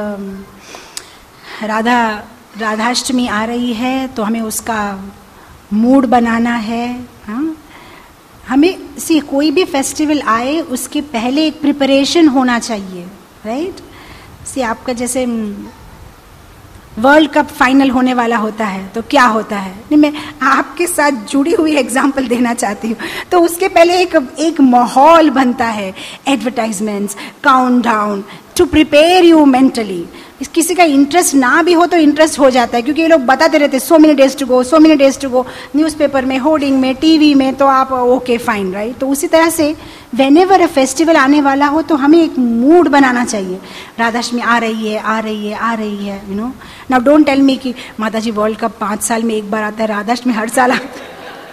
राधा राधाष्टमी आ रही है तो हमें उसका मूड बनाना है. हाँ, हमें सी कोई भी फेस्टिवल आए उसके पहले एक प्रिपरेशन होना चाहिए, राइट? सी आपका जैसे वर्ल्ड कप फाइनल होने वाला होता है तो क्या होता है, नहीं मैं आपके साथ जुड़ी हुई एग्जांपल देना चाहती हूँ. तो उसके पहले एक एक माहौल बनता है, advertisements, countdown to prepare you mentally. किसी का इंटरेस्ट ना भी हो तो इंटरेस्ट हो जाता है क्योंकि ये लोग बताते रहते हैं so many days to go, so many days to go, newspaper में, होर्डिंग में, टीवी में, तो आप ओके फाइन, राइट? तो उसी तरह से वेन एवर अ फेस्टिवल आने वाला हो तो हमें एक मूड बनाना चाहिए. राधाष्टमी आ रही है, आ रही है, आ रही है, you know. Now don't tell me कि माता जी वर्ल्ड कप पाँच साल में एक बार आता है, राधाष्टमी हर साल आती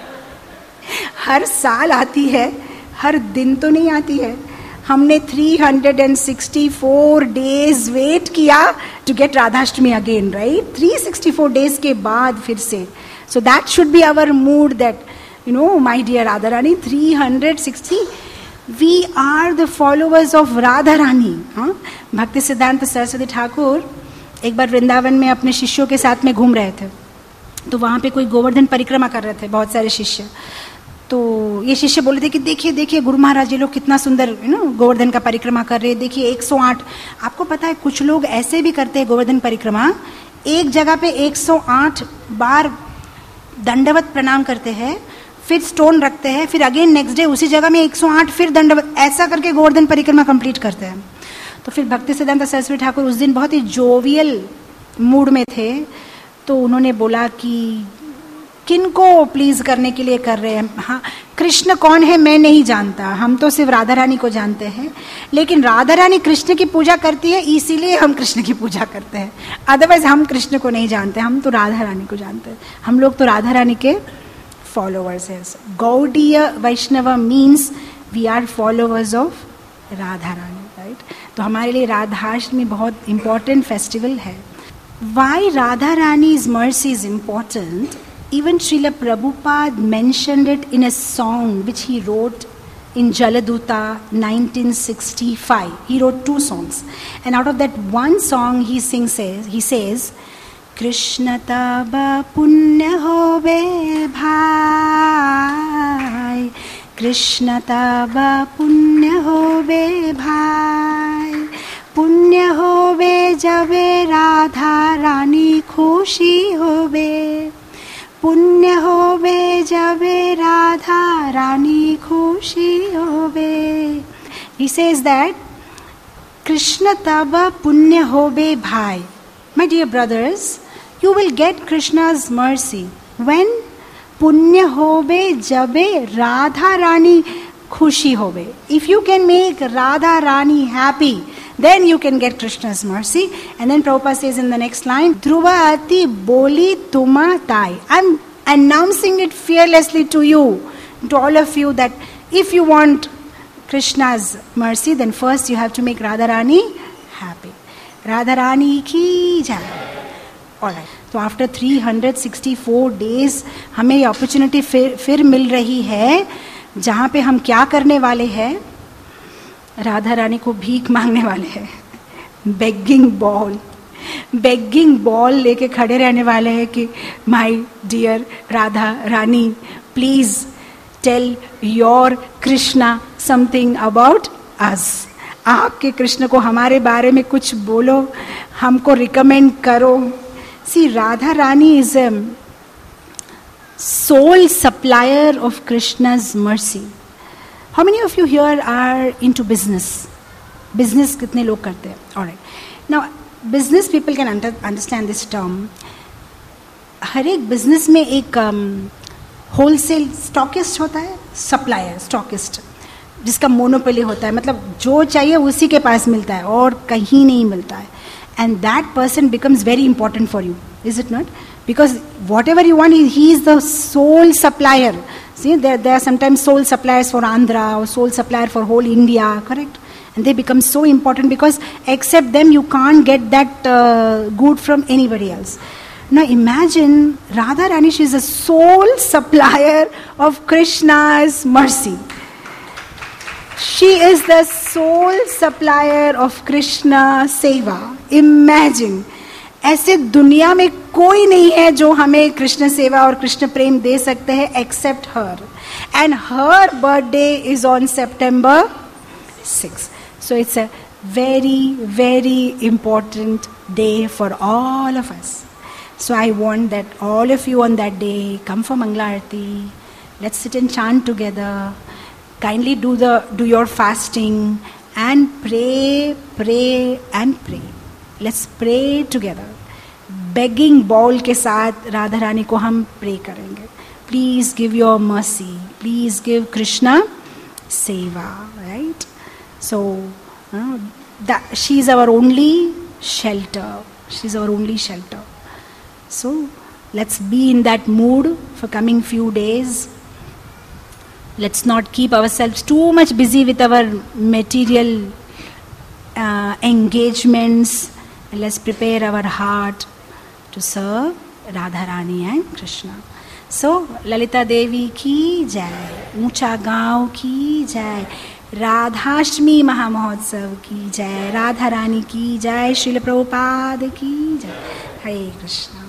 हर साल आती है, हर दिन तो नहीं आती है. हमने तीन सौ चौंसठ डेज वेट किया to get Radhashtami again, right? तीन सौ चौंसठ डेज के बाद फिर से. So that should be our mood that you know my dear Radha Rani, तीन सौ साठ we are the followers of Radha Rani. हाँ, भक्ति सिद्धांत सरस्वती ठाकुर एक बार वृंदावन में अपने शिष्यों के साथ में घूम रहे थे. तो वहाँ पे कोई गोवर्धन परिक्रमा कर रहे थे, बहुत सारे शिष्य. तो ये शिष्य बोले थे कि देखिए देखिए गुरु महाराज ये लोग कितना सुंदर यू नो गोवर्धन का परिक्रमा कर रहे हैं, देखिए एक सौ आठ. आपको पता है कुछ लोग ऐसे भी करते हैं गोवर्धन परिक्रमा, एक जगह पे एक सौ आठ बार दंडवत प्रणाम करते हैं, फिर स्टोन रखते हैं, फिर अगेन नेक्स्ट डे उसी जगह में एक सौ आठ फिर दंडवत, ऐसा करके गोवर्धन परिक्रमा कंप्लीट करते हैं. तो फिर भक्ति सिद्धांत सरस्वती ठाकुर उस दिन बहुत ही जोवियल मूड में थे. तो उन्होंने बोला कि किनको प्लीज करने के लिए कर रहे हैं? हाँ, कृष्ण कौन है मैं नहीं जानता, हम तो सिर्फ राधा रानी को जानते हैं, लेकिन राधा रानी कृष्ण की पूजा करती है इसीलिए हम कृष्ण की पूजा करते हैं. अदरवाइज हम कृष्ण को नहीं जानते, हम तो राधा रानी को जानते हैं. हम लोग तो राधा रानी के फॉलोअर्स हैं. Gaudiya Vaishnava means we are followers of Radha Rani, right? तो हमारे लिए राधाष्टमी बहुत इंपॉर्टेंट फेस्टिवल है. Why Radha Rani's mercy is important? Even Srila Prabhupada mentioned it in a song which he wrote in Jaladuta nineteen sixty-five. He wrote two songs. And out of that one song he sings, says, he says, Krishna taba punya hobe bhai, Krishna taba punya hobe bhai, punya hobe jabe Radha Rani khushi hobe, पुण्य होबे जबे राधा रानी खुशी होबे. He says that Krishna taba punya hobe bhai. My dear brothers, you will get Krishna's mercy When पुण्य होवे जबे राधा रानी खुशी होवे. If you can make Radha Rani happy, then you can get Krishna's mercy. And then Prabhupada says in the next line, Dhruva ati boli tuma tai. I'm announcing it fearlessly to you, to all of you, that if you want Krishna's mercy, then first you have to make Radha Rani happy. Radha Rani ki jai. Alright. तो after three hundred sixty four days हमें ये opportunity फिर फिर मिल रही है, जहाँ पे हम क्या करने वाले हैं? राधा रानी को भीख मांगने वाले हैं. बेगिंग बॉल बेगिंग बॉल लेके खड़े रहने वाले हैं कि my dear Radha Rani, please tell your Krishna something about us. आपके कृष्ण को हमारे बारे में कुछ बोलो, हमको रिकमेंड करो. See, Radha Rani is a sole supplier of Krishna's mercy. How many of you here are into business? Business कितने लोग करते हैं? Alright. Now, business people can under, understand this term. हर एक business में एक wholesale stockist होता है, supplier, stockist, जिसका monopoly होता है, मतलब जो चाहिए उसी के पास मिलता है और कहीं नहीं मिलता है. And that person becomes very important for you, is it not? Because whatever you want, he is the sole supplier. See, there, there are sometimes sole suppliers for Andhra or sole supplier for whole India, correct? And they become so important because except them, you can't get that uh, good from anybody else. Now imagine Radha Rani, she is a sole supplier of Krishna's mercy. She is the sole supplier of Krishna Seva. Imagine. ऐसे दुनिया में कोई नहीं है जो हमें कृष्ण सेवा और कृष्ण प्रेम दे सकते हैं except her. And her birthday is on September sixth. So it's a very, very important day for all of us. So I want that all of you on that day come for Mangala Aarti. Let's sit and chant together. Kindly do the do your fasting and pray, pray and pray. Let's pray together. Begging bowl के साथ राधा रानी को हम pray करेंगे. Please give your mercy. Please give Krishna seva. Right? So uh, that she is our only shelter. She is our only shelter. So let's be in that mood for coming few days. Let's not keep ourselves too much busy with our material uh, engagements. Let's prepare our heart to serve Radharani and Krishna. So, Lalita Devi ki jai, Uncha Gaon ki jai, Radhashmi Mahamahotsav ki jai, Radharani ki jai, Srila Prabhupada ki jai. Hare Krishna.